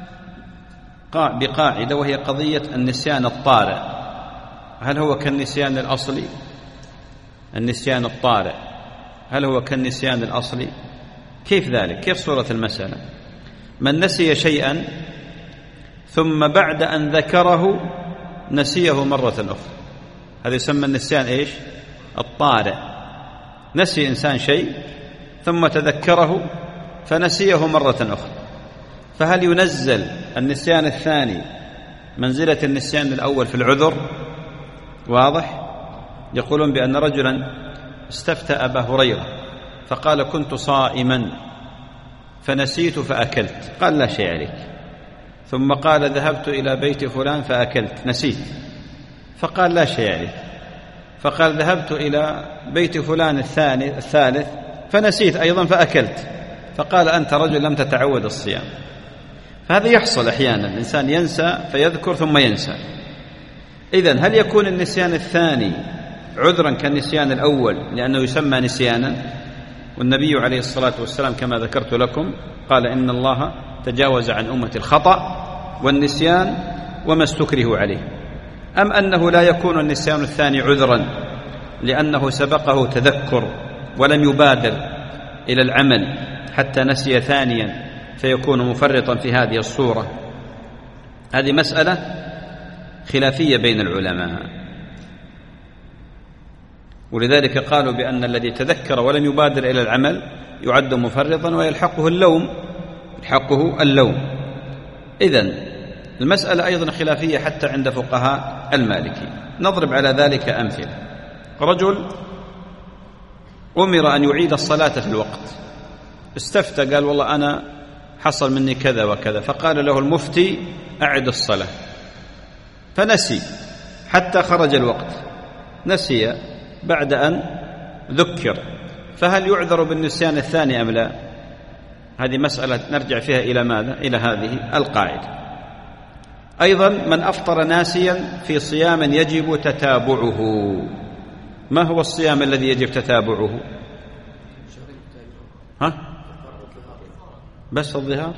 Speaker 2: بقاعدة وهي قضية النسيان الطارئ، هل هو كالنسيان الأصلي؟ النسيان الطارئ هل هو كالنسيان الأصلي؟ كيف ذلك؟ كيف صورة المسألة؟ من نسي شيئا ثم بعد أن ذكره نسيه مرة أخرى، هذا يسمى النسيان إيش؟ الطارئ. نسي إنسان شيء ثم تذكره فنسيه مرة أخرى، فهل ينزل النسيان الثاني منزلة النسيان الأول في العذر؟ واضح؟ يقولون بأن رجلا استفتى أبا هريرة فقال كنت صائما فنسيت فأكلت، قال لا شيء عليك، ثم قال ذهبت إلى بيت فلان فأكلت، نسيت، فقال لا شيء عليك، فقال ذهبت إلى بيت فلان الثاني الثالث فنسيت أيضا فأكلت، فقال أنت رجل لم تتعود الصيام. فهذا يحصل أحيانا، الإنسان ينسى فيذكر ثم ينسى. إذن هل يكون النسيان الثاني عذرا كالنسيان الأول لأنه يسمى نسيانا؟ والنبي عليه الصلاة والسلام كما ذكرت لكم قال إن الله تجاوز عن أمة الخطأ والنسيان وما استكره عليه. أم أنه لا يكون النسيان الثاني عذرا لأنه سبقه تذكر ولم يبادر إلى العمل حتى نسي ثانيا فيكون مفرطا في هذه الصورة؟ هذه مسألة خلافية بين العلماء، ولذلك قالوا بأن الذي تذكر ولم يبادر إلى العمل يعد مفرطا ويلحقه اللوم، يلحقه اللوم. إذن المسألة أيضا خلافية حتى عند فقهاء المالكي. نضرب على ذلك أمثلة. رجل أمر أن يعيد الصلاة في الوقت، استفتى قال والله أنا حصل مني كذا وكذا، فقال له المفتي أعد الصلاة، فنسي حتى خرج الوقت، نسي بعد أن ذكر، فهل يعذر بالنسيان الثاني أم لا؟ هذه مسألة نرجع فيها إلى ماذا؟ إلى هذه القاعدة. أيضا من أفطر ناسيا في صيام يجب تتابعه، ما هو الصيام الذي يجب تتابعه؟ ها؟ بس الظهار؟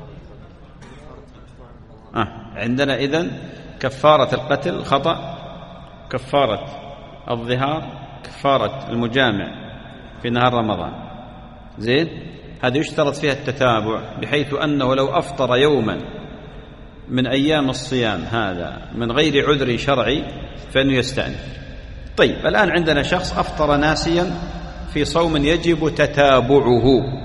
Speaker 2: آه. عندنا إذن كفارة القتل خطأ، كفارة الظهار، كفارة المجامع في نهار رمضان، زين، هذا يشترط فيها التتابع، بحيث أنه لو أفطر يوما من أيام الصيام هذا من غير عذر شرعي فإنه يستأنف. طيب، الآن عندنا شخص أفطر ناسيا في صوم يجب تتابعه،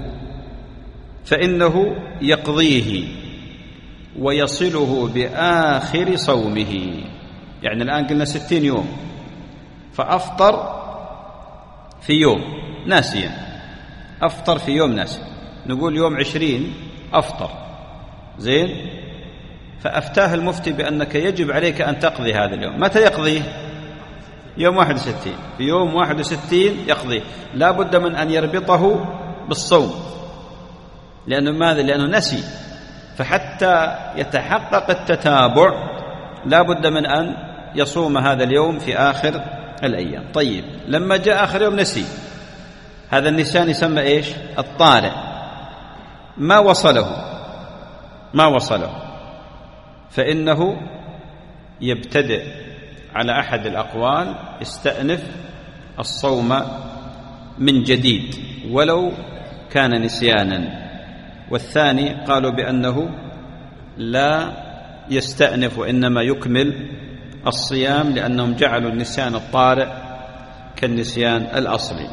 Speaker 2: فإنه يقضيه ويصله بآخر صومه. يعني الآن قلنا ستين يوم، فأفطر في يوم ناسيا، أفطر في يوم ناسي، نقول يوم عشرين أفطر، زين، فأفتاه المفتي بأنك يجب عليك أن تقضي هذا اليوم. متى يقضيه؟ يوم واحد وستين، في يوم واحد وستين يقضيه، لا بد من أن يربطه بالصوم، لأنه ماذا؟ لأنه نسي، فحتى يتحقق التتابع لا بد من أن يصوم هذا اليوم في آخر الأيام. طيب، لما جاء آخر يوم نسي، هذا النسيان يسمى إيش؟ الطارئ، ما وصله ما وصله فإنه يبتدئ على أحد الأقوال استأنف الصوم من جديد ولو كان نسيانا، والثاني قالوا بأنه لا يستأنف وإنما يكمل الصيام، لأنهم جعلوا النسيان الطارئ كالنسيان الأصلي.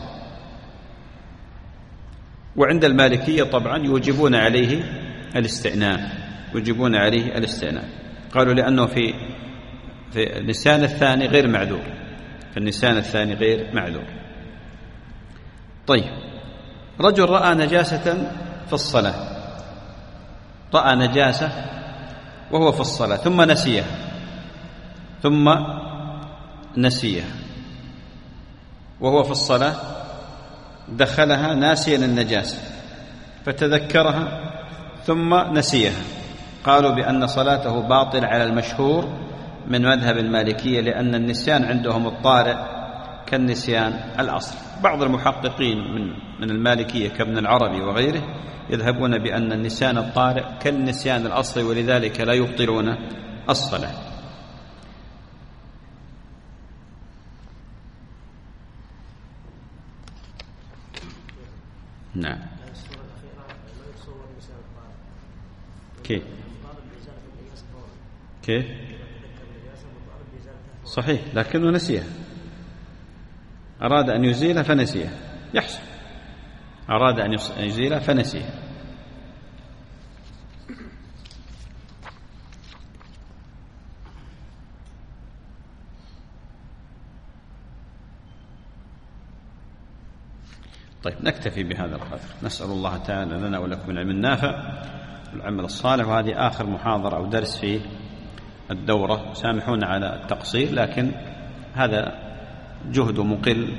Speaker 2: وعند المالكية طبعا يوجبون عليه الاستئناف، يوجبون عليه الاستئناف، قالوا لأنه في في النسيان الثاني غير معذور، في النسيان الثاني غير معذور. طيب، رجل رأى نجاسة في الصلاة، رأى نجاسة وهو في الصلاة ثم نسيها ثم نسيها وهو في الصلاة، دخلها ناسيا النجاسة فتذكرها ثم نسيها، قالوا بأن صلاته باطل على المشهور من مذهب المالكية، لأن النسيان عندهم الطارئ كالنسيان الأصل. بعض المحققين من من المالكية كابن العربي وغيره يذهبون بأن النسيان الطارئ كالنسيان الأصلي، ولذلك لا يبطلون الصلاة. نعم. كيف كيف صحيح، لكنه نسيها، أراد أن يزيلها فنسيها، يحصل، أراد أن يزيلها فنسيها. طيب، نكتفي بهذا القدر، نسأل الله تعالى لنا ولكم العلم النافع والعمل الصالح. وهذه آخر محاضرة أو درس في الدورة، سامحونا على التقصير، لكن هذا جهد مقل،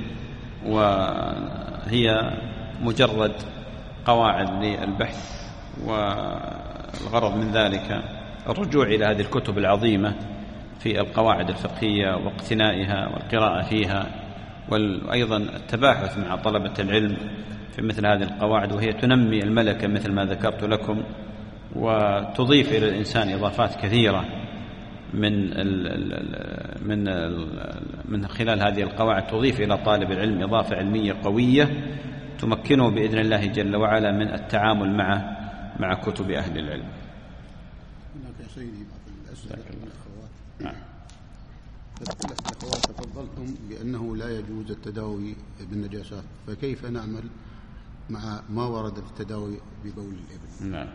Speaker 2: وهي مجرد قواعد للبحث، والغرض من ذلك الرجوع إلى هذه الكتب العظيمة في القواعد الفقهية واقتنائها والقراءة فيها، وأيضا التباحث مع طلبة العلم في مثل هذه القواعد، وهي تنمي الملكة مثل ما ذكرت لكم، وتضيف إلى الإنسان إضافات كثيرة من من من خلال هذه القواعد، تضيف إلى طالب العلم إضافة علمية قوية تمكنه بإذن الله جل وعلا من التعامل مع مع كتب أهل العلم.
Speaker 3: هناك يا سيدي بعض الأسئلة من الأخوات. نعم. الأخوات تفضلتم بأنه لا يجوز التداوي بالنجاسات، فكيف نعمل مع ما ورد في التداوي ببول الإبل؟
Speaker 2: نعم.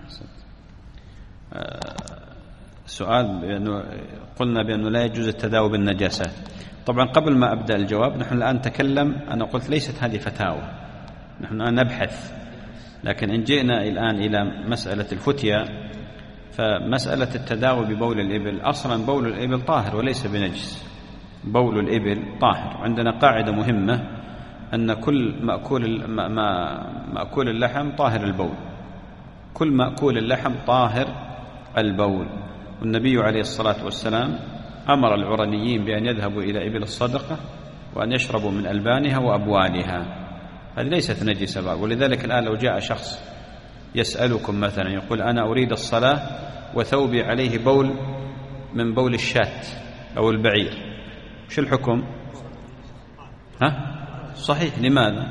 Speaker 2: سؤال بأنه قلنا بأنه لا يجوز التداوي بالنجاسات. طبعا قبل ما أبدأ الجواب، نحن الآن نتكلم، أنا قلت ليست هذه فتاوى، نحن الآن نبحث، لكن إن جئنا الآن إلى مسألة الفتية، فمسألة التداوي ببول الإبل، أصلا بول الإبل طاهر وليس بنجس، بول الإبل طاهر. عندنا قاعدة مهمة أن كل مأكول مأكول اللحم طاهر البول، كل مأكول اللحم طاهر البول. والنبي عليه الصلاة والسلام أمر العرنيين بأن يذهبوا إلى إبل الصدقة وأن يشربوا من ألبانها وأبوالها، هذه ليست نجسة. ولذلك الآن لو جاء شخص يسألكم مثلا يقول أنا أريد الصلاة وثوبي عليه بول من بول الشاة أو البعير، شو الحكم؟ ها؟ صحيح. لماذا؟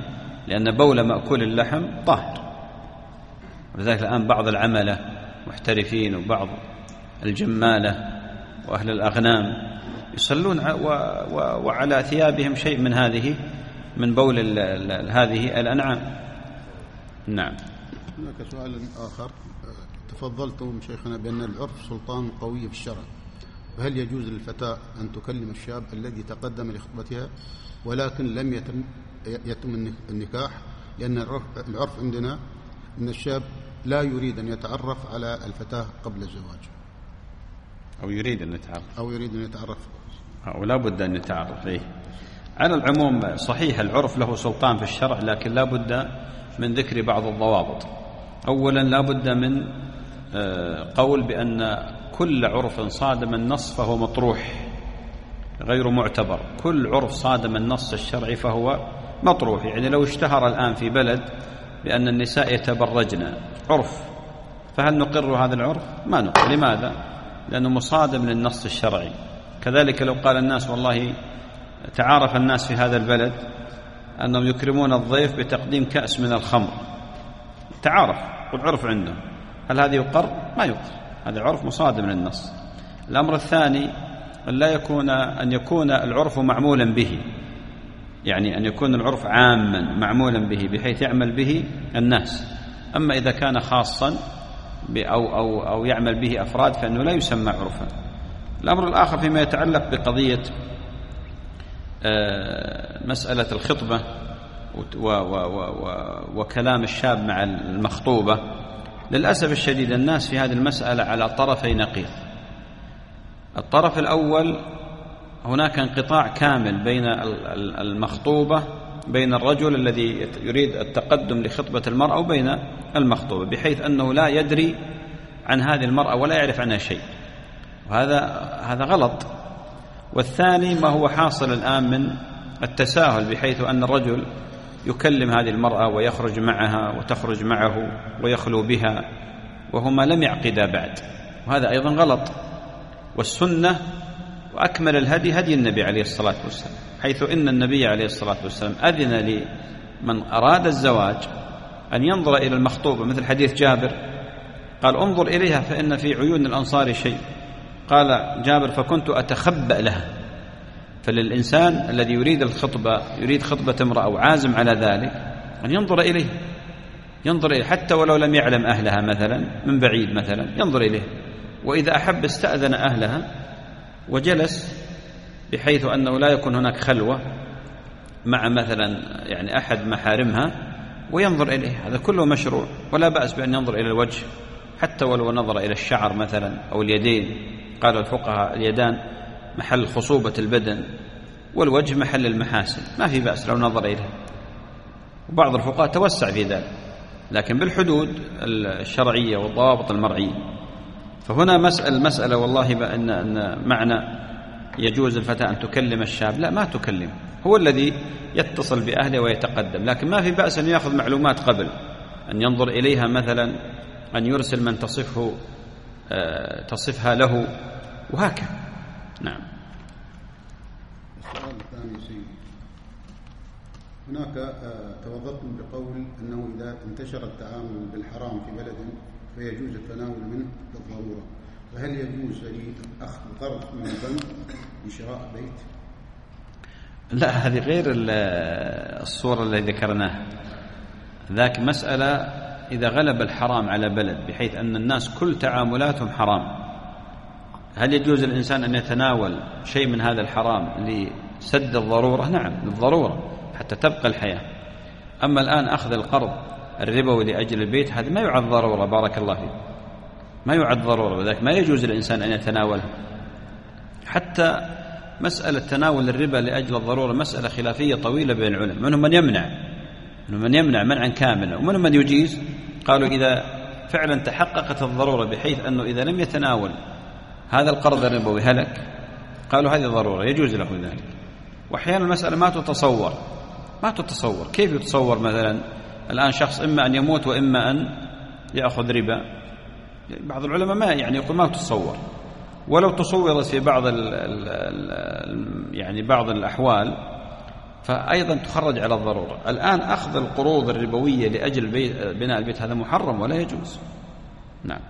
Speaker 2: لأن بول مأكول اللحم طاهر. ولذلك الآن بعض العملة محترفين وبعض الجمالة وأهل الأغنام يصلون وعلى ثيابهم شيء من هذه من بول ال ال هذه الأنعام. نعم.
Speaker 3: هناك سؤال آخر. تفضلتم شيخنا بأن العرف سلطان قوي في الشرع، فهل يجوز للفتاة أن تكلم الشاب الذي تقدم لخطبتها ولكن لم يتم يتم النكاح؟ لأن العرف عندنا أن الشاب لا يريد أن يتعرف على الفتاة قبل الزواج،
Speaker 2: أو يريد أن يتعرف
Speaker 3: أو يريد أن يتعرف
Speaker 2: أو لا بد أن يتعرف إيه. على العموم صحيح العرف له سلطان في الشرع، لكن لا بد من ذكر بعض الضوابط. أولا لا بد من قول بأن كل عرف صادم النص فهو مطروح غير معتبر. كل عرف صادم النص الشرعي فهو مطروح. يعني لو اشتهر الآن في بلد بأن النساء يتبرجن عرف، فهل نقر هذا العرف؟ ما نقر. لماذا؟ لأنه مصادم للنص الشرعي. كذلك لو قال الناس والله تعارف الناس في هذا البلد أنهم يكرمون الضيف بتقديم كأس من الخمر، تعارف والعرف عندهم، هل هذا يقر؟ ما يقر. هذا عرف مصادم للنص. الأمر الثاني أن لا يكون أن يكون العرف معمولا به، يعني أن يكون العرف عاما معمولا به بحيث يعمل به الناس. أما إذا كان خاصا أو, أو, أو يعمل به أفراد فإنه لا يسمى عرفا. الأمر الآخر فيما يتعلق بقضية مسألة الخطبة وكلام الشاب مع المخطوبة، للأسف الشديد الناس في هذه المسألة على طرفي نقيض. الطرف الأول هناك انقطاع كامل بين المخطوبة بين الرجل الذي يريد التقدم لخطبة المرأة وبين المخطوبة، بحيث أنه لا يدري عن هذه المرأة ولا يعرف عنها شيء، وهذا هذا غلط. والثاني ما هو حاصل الآن من التساهل، بحيث أن الرجل يكلم هذه المرأة ويخرج معها وتخرج معه ويخلو بها وهما لم يعقدا بعد، وهذا أيضا غلط. والسنة وأكمل الهدي هدي النبي عليه الصلاة والسلام، حيث إن النبي عليه الصلاة والسلام أذن لمن أراد الزواج أن ينظر إلى المخطوبة، مثل حديث جابر قال انظر إليها فإن في عيون الأنصار شيء، قال جابر فكنت أتخبأ لها. فللإنسان الذي يريد الخطبة يريد خطبة امرأة أو عازم على ذلك أن ينظر إليه، ينظر إليه حتى ولو لم يعلم أهلها مثلا من بعيد مثلا ينظر إليه، وإذا أحب استأذن أهلها وجلس بحيث أنه لا يكون هناك خلوة مع مثلا يعني أحد محارمها وينظر إليه. هذا كله مشروع، ولا بأس بأن ينظر إلى الوجه حتى ولو نظر إلى الشعر مثلا أو اليدين. قال الفقهاء اليدان محل خصوبة البدن والوجه محل المحاسن، ما في بأس لو نظر إليه. وبعض الفقهاء توسع في ذلك، لكن بالحدود الشرعية والضوابط المرعية. فهنا مسألة مسألة والله بأن أن معنى يجوز الفتاة أن تكلم الشاب، لا ما تكلم، هو الذي يتصل بأهله ويتقدم، لكن ما في بأس أن يأخذ معلومات قبل أن ينظر إليها، مثلا أن يرسل من تصفه تصفها له وهكذا. نعم.
Speaker 3: السؤال الثاني سيدي، هناك توضحتم بقول أنه إذا انتشر التعامل بالحرام في بلد فيجوز التناول منه بالضرورة، فهل يجوز لي أخذ قرض من البنك لشراء بيت؟
Speaker 2: لا، هذه غير الصورة التي ذكرناها. ذاك مسألة إذا غلب الحرام على بلد بحيث أن الناس كل تعاملاتهم حرام، هل يجوز الإنسان أن يتناول شيء من هذا الحرام لسد الضرورة؟ نعم، للضرورة حتى تبقى الحياة. أما الآن أخذ القرض الربوي لأجل البيت هذا ما يعد ضرورة، بارك الله فيك، ما يعد ضرورة، وذلك ما يجوز الإنسان أن يتناولها. حتى مسألة تناول الربا لأجل الضرورة مسألة خلافية طويلة بين العلماء، منهم من يمنع منهم من يمنع منعا كاملا، ومنهم من يجيز. قالوا إذا فعلا تحققت الضرورة بحيث أنه إذا لم يتناول هذا القرض الربوي هلك، قالوا هذه ضرورة يجوز له ذلك. وأحيانا المسألة ما تتصور ما تتصور كيف يتصور مثلا الآن شخص إما أن يموت وإما أن يأخذ ربا؟ بعض العلماء ما يعني يقول ما تتصور، ولو تصورت في بعض ال ال ال يعني بعض الأحوال فأيضا تخرج على الضرورة. الآن أخذ القروض الربوية لأجل بناء البيت هذا محرم ولا يجوز. نعم.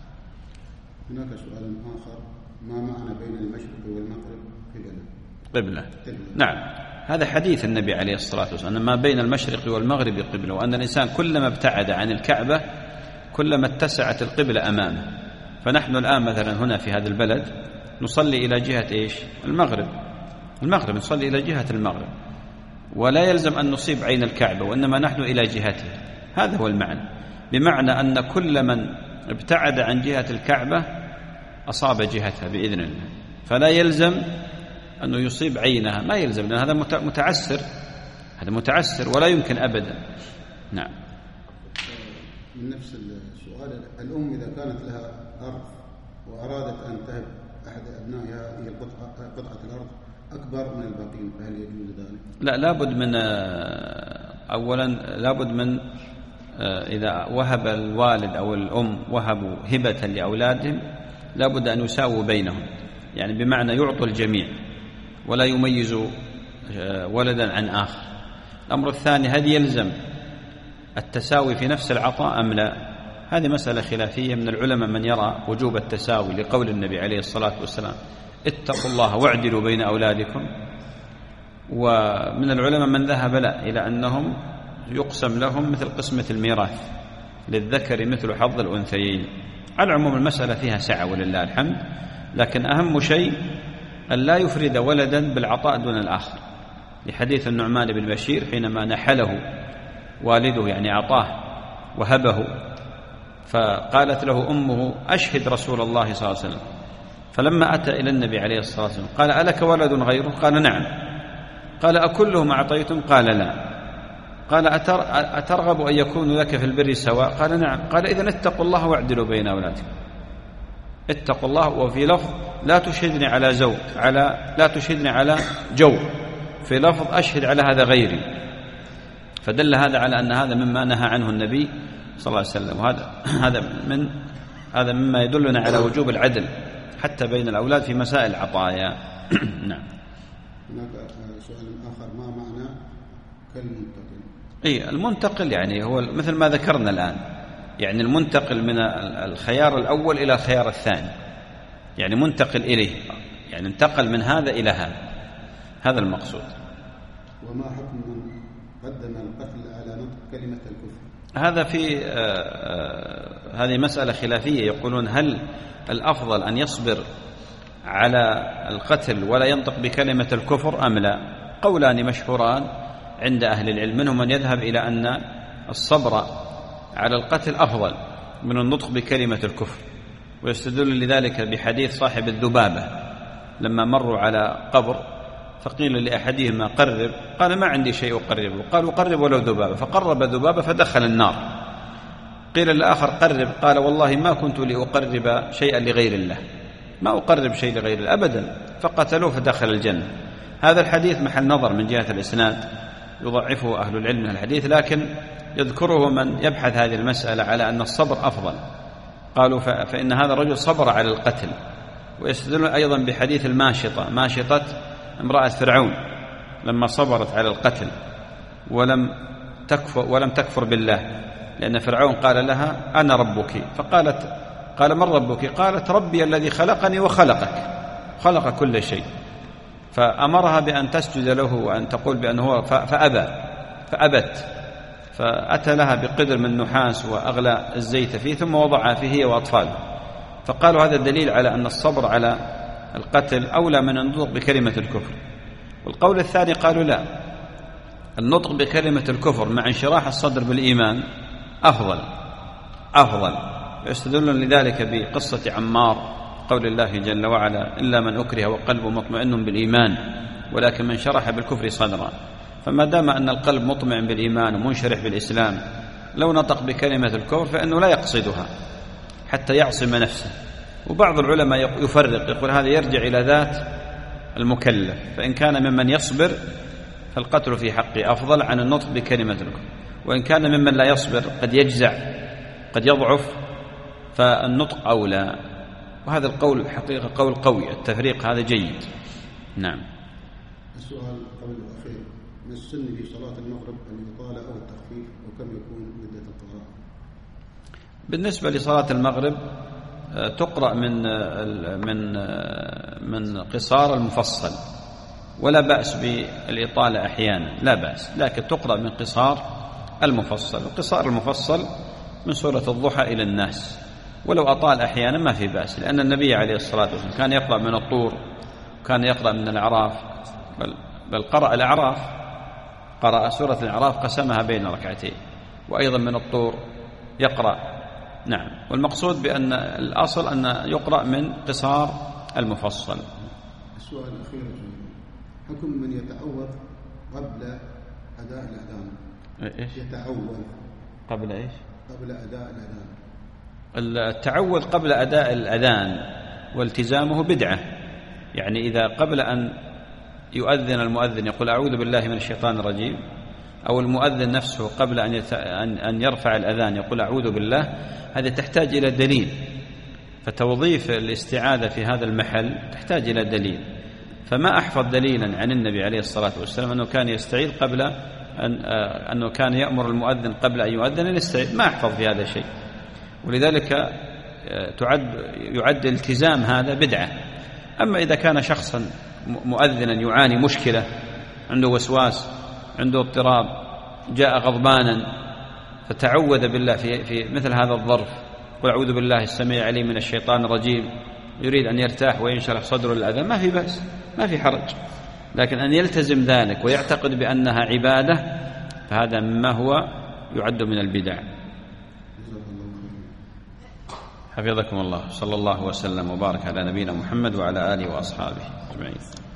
Speaker 3: هناك سؤال آخر، ما معنى بين المشرق والمغرب
Speaker 2: قبلة؟ قبلة. نعم، هذا حديث النبي عليه الصلاة والسلام أن ما بين المشرق والمغرب قبلة، وأن الإنسان كلما ابتعد عن الكعبة كلما اتسعت القبلة أمامه. فنحن الآن مثلا هنا في هذا البلد نصلي إلى جهة إيش؟ المغرب. المغرب نصلي إلى جهة المغرب، ولا يلزم أن نصيب عين الكعبة، وإنما نحن إلى جهتها. هذا هو المعنى، بمعنى أن كل من ابتعد عن جهة الكعبة أصاب جهتها بإذن الله، فلا يلزم أنه يصيب عينها، ما يلزم، لأن هذا متعسر، هذا متعسر ولا يمكن أبدا. نعم.
Speaker 3: من نفس السؤال، الأم إذا كانت لها أرض وأرادت أن تهب أحد أبنائها هي قطعة, قطعة الأرض أكبر من الباقين، فهل يجوز ذلك؟
Speaker 2: لا، لابد من أولا لابد من إذا وهب الوالد أو الأم وهبوا هبة لأولادهم لابد أن يساووا بينهم، يعني بمعنى يعطوا الجميع ولا يميزوا ولدا عن آخر. الأمر الثاني، هل يلزم التساوي في نفس العطاء أم لا؟ هذه مسألة خلافية، من العلماء من يرى وجوب التساوي لقول النبي عليه الصلاة والسلام اتقوا الله واعدلوا بين أولادكم، ومن العلماء من ذهب لا إلى أنهم يقسم لهم مثل قسمة الميراث، للذكر مثل حظ الأنثيين. على العموم المسألة فيها سعة ولله الحمد، لكن أهم شيء أن لا يفرد ولدا بالعطاء دون الآخر، لحديث النعمان بن بشير حينما نحله والده، يعني عطاه وهبه، فقالت له أمه أشهد رسول الله صلى الله عليه وسلم، فلما أتى إلى النبي عليه الصلاة والسلام قال ألك ولد غيره؟ قال نعم. قال أكلهم أعطيتم؟ قال لا. قال أترغب أن يكون لك في البر سواء؟ قال نعم. قال إذن اتقوا الله واعدلوا بين أولادكم. اتقوا الله. وفي لفظ لا تشهدني على زوج، على لا تشهدني على جو، في لفظ أشهد على هذا غيري. فدل هذا على أن هذا مما نهى عنه النبي صلى الله عليه وسلم، وهذا هذا من هذا مما يدلنا على وجوب العدل حتى بين الأولاد في مسائل العطايا. نعم.
Speaker 3: هناك سؤال آخر، ما معنى كالمنتقل؟
Speaker 2: أي المنتقل يعني هو مثل ما ذكرنا الآن، يعني المنتقل من الخيار الأول إلى الخيار الثاني، يعني منتقل إليه، يعني انتقل من هذا إلى هذا، هذا المقصود.
Speaker 3: وما حكم من قدم القتل على نطق كلمة الكفر؟
Speaker 2: هذا في آآ آآ هذه مسألة خلافية، يقولون هل الأفضل أن يصبر على القتل ولا ينطق بكلمة الكفر أم لا؟ قولان مشهوران عند أهل العلم، منهم من يذهب إلى أن الصبر على القتل أفضل من النطق بكلمة الكفر، ويستدل لذلك بحديث صاحب الذبابة لما مروا على قبر فقيل لأحدهما قرب، قال ما عندي شيء أقربه، قالوا قرب ولو ذبابة، فقرب ذبابة فدخل النار. قيل للآخر قرب، قال والله ما كنت لأقرب شيئا لغير الله، ما أقرب شيء لغير الله أبدا، فقتلوه فدخل الجنة. هذا الحديث محل نظر من جهة الإسناد، يضعفه أهل العلم من الحديث، لكن يذكره من يبحث هذه المسألة على أن الصبر أفضل. قالوا فإن هذا الرجل صبر على القتل. ويستدلون أيضا بحديث الماشطة، ماشطة امرأة فرعون لما صبرت على القتل ولم تكفر, ولم تكفر بالله، لأن فرعون قال لها أنا ربك، فقالت قال من ربك؟ قالت ربي الذي خلقني وخلقك، خلق كل شيء. فأمرها بأن تسجد له وأن تقول بأنه هو، فأبى فأبت، فأتى لها بقدر من نحاس وأغلى الزيت فيه ثم وضعها فيه هي وأطفاله. فقالوا هذا الدليل على أن الصبر على القتل أولى من النطق بكلمة الكفر. والقول الثاني قالوا لا، النطق بكلمة الكفر مع انشراح الصدر بالإيمان أفضل أفضل يستدلون لذلك بقصة عمار، قول الله جل وعلا إلا من أكره وقلبه مطمئن بالإيمان ولكن من شرح بالكفر صدرا. فما دام أن القلب مطمئن بالإيمان ومنشرح بالإسلام، لو نطق بكلمة الكفر فإنه لا يقصدها حتى يعصم نفسه. وبعض العلماء يفرق، يقول هذا يرجع إلى ذات المكلف، فإن كان ممن يصبر فالقتل في حقه أفضل عن النطق بكلمة الكفر، وإن كان ممن لا يصبر قد يجزع قد يضعف فالنطق أولى. وهذا القول حقيقة قول قوي، التفريق هذا جيد. نعم.
Speaker 3: السؤال قبل الأخير، من السن في صلاة المغرب الإطالة أو التخفيف، وكم يكون مدة القراءة؟
Speaker 2: بالنسبة لصلاة المغرب تقرأ من من من قصار المفصل، ولا بأس بالإطالة أحيانا، لا بأس، لكن تقرأ من قصار المفصل. القصار المفصل من سورة الضحى إلى الناس، ولو أطال أحيانا ما في بأس، لأن النبي عليه الصلاة والسلام كان يقرأ من الطور، كان يقرأ من الأعراف، بل, بل قرأ الأعراف، قرأ سورة الأعراف قسمها بين ركعتين، وأيضا من الطور يقرأ. نعم، والمقصود بأن الأصل أن يقرأ من قصار المفصل.
Speaker 3: السؤال الأخير، حكم من يتعوذ قبل أداء الأذان؟
Speaker 2: إيش؟
Speaker 3: يتعوذ
Speaker 2: قبل إيش؟
Speaker 3: قبل أداء الأذان.
Speaker 2: التعوذ قبل أداء الأذان والتزامه بدعة، يعني إذا قبل أن يؤذن المؤذن يقول أعوذ بالله من الشيطان الرجيم، أو المؤذن نفسه قبل أن, يت... أن يرفع الأذان يقول أعوذ بالله، هذا تحتاج إلى دليل، فتوظيف الاستعاذة في هذا المحل تحتاج إلى دليل. فما أحفظ دليلا عن النبي عليه الصلاة والسلام أنه كان يستعيذ قبل أن أنه كان يأمر المؤذن قبل أن يؤذن أن يستعيذ، ما أحفظ في هذا شيء، ولذلك تعد يعد التزام هذا بدعة. أما إذا كان شخصا مؤذنا يعاني مشكلة، عنده وسواس، عنده اضطراب، جاء غضبانا فتعوذ بالله في, في مثل هذا الظرف، قل أعوذ بالله السميع العليم من الشيطان الرجيم، يريد أن يرتاح وينشرح صدره للأذى، ما في بأس، ما في حرج. لكن أن يلتزم ذلك ويعتقد بأنها عبادة فهذا مما هو يعد من البدع. حفظكم الله، صلى الله وسلم وبارك على نبينا محمد وعلى آله وأصحابه أجمعين.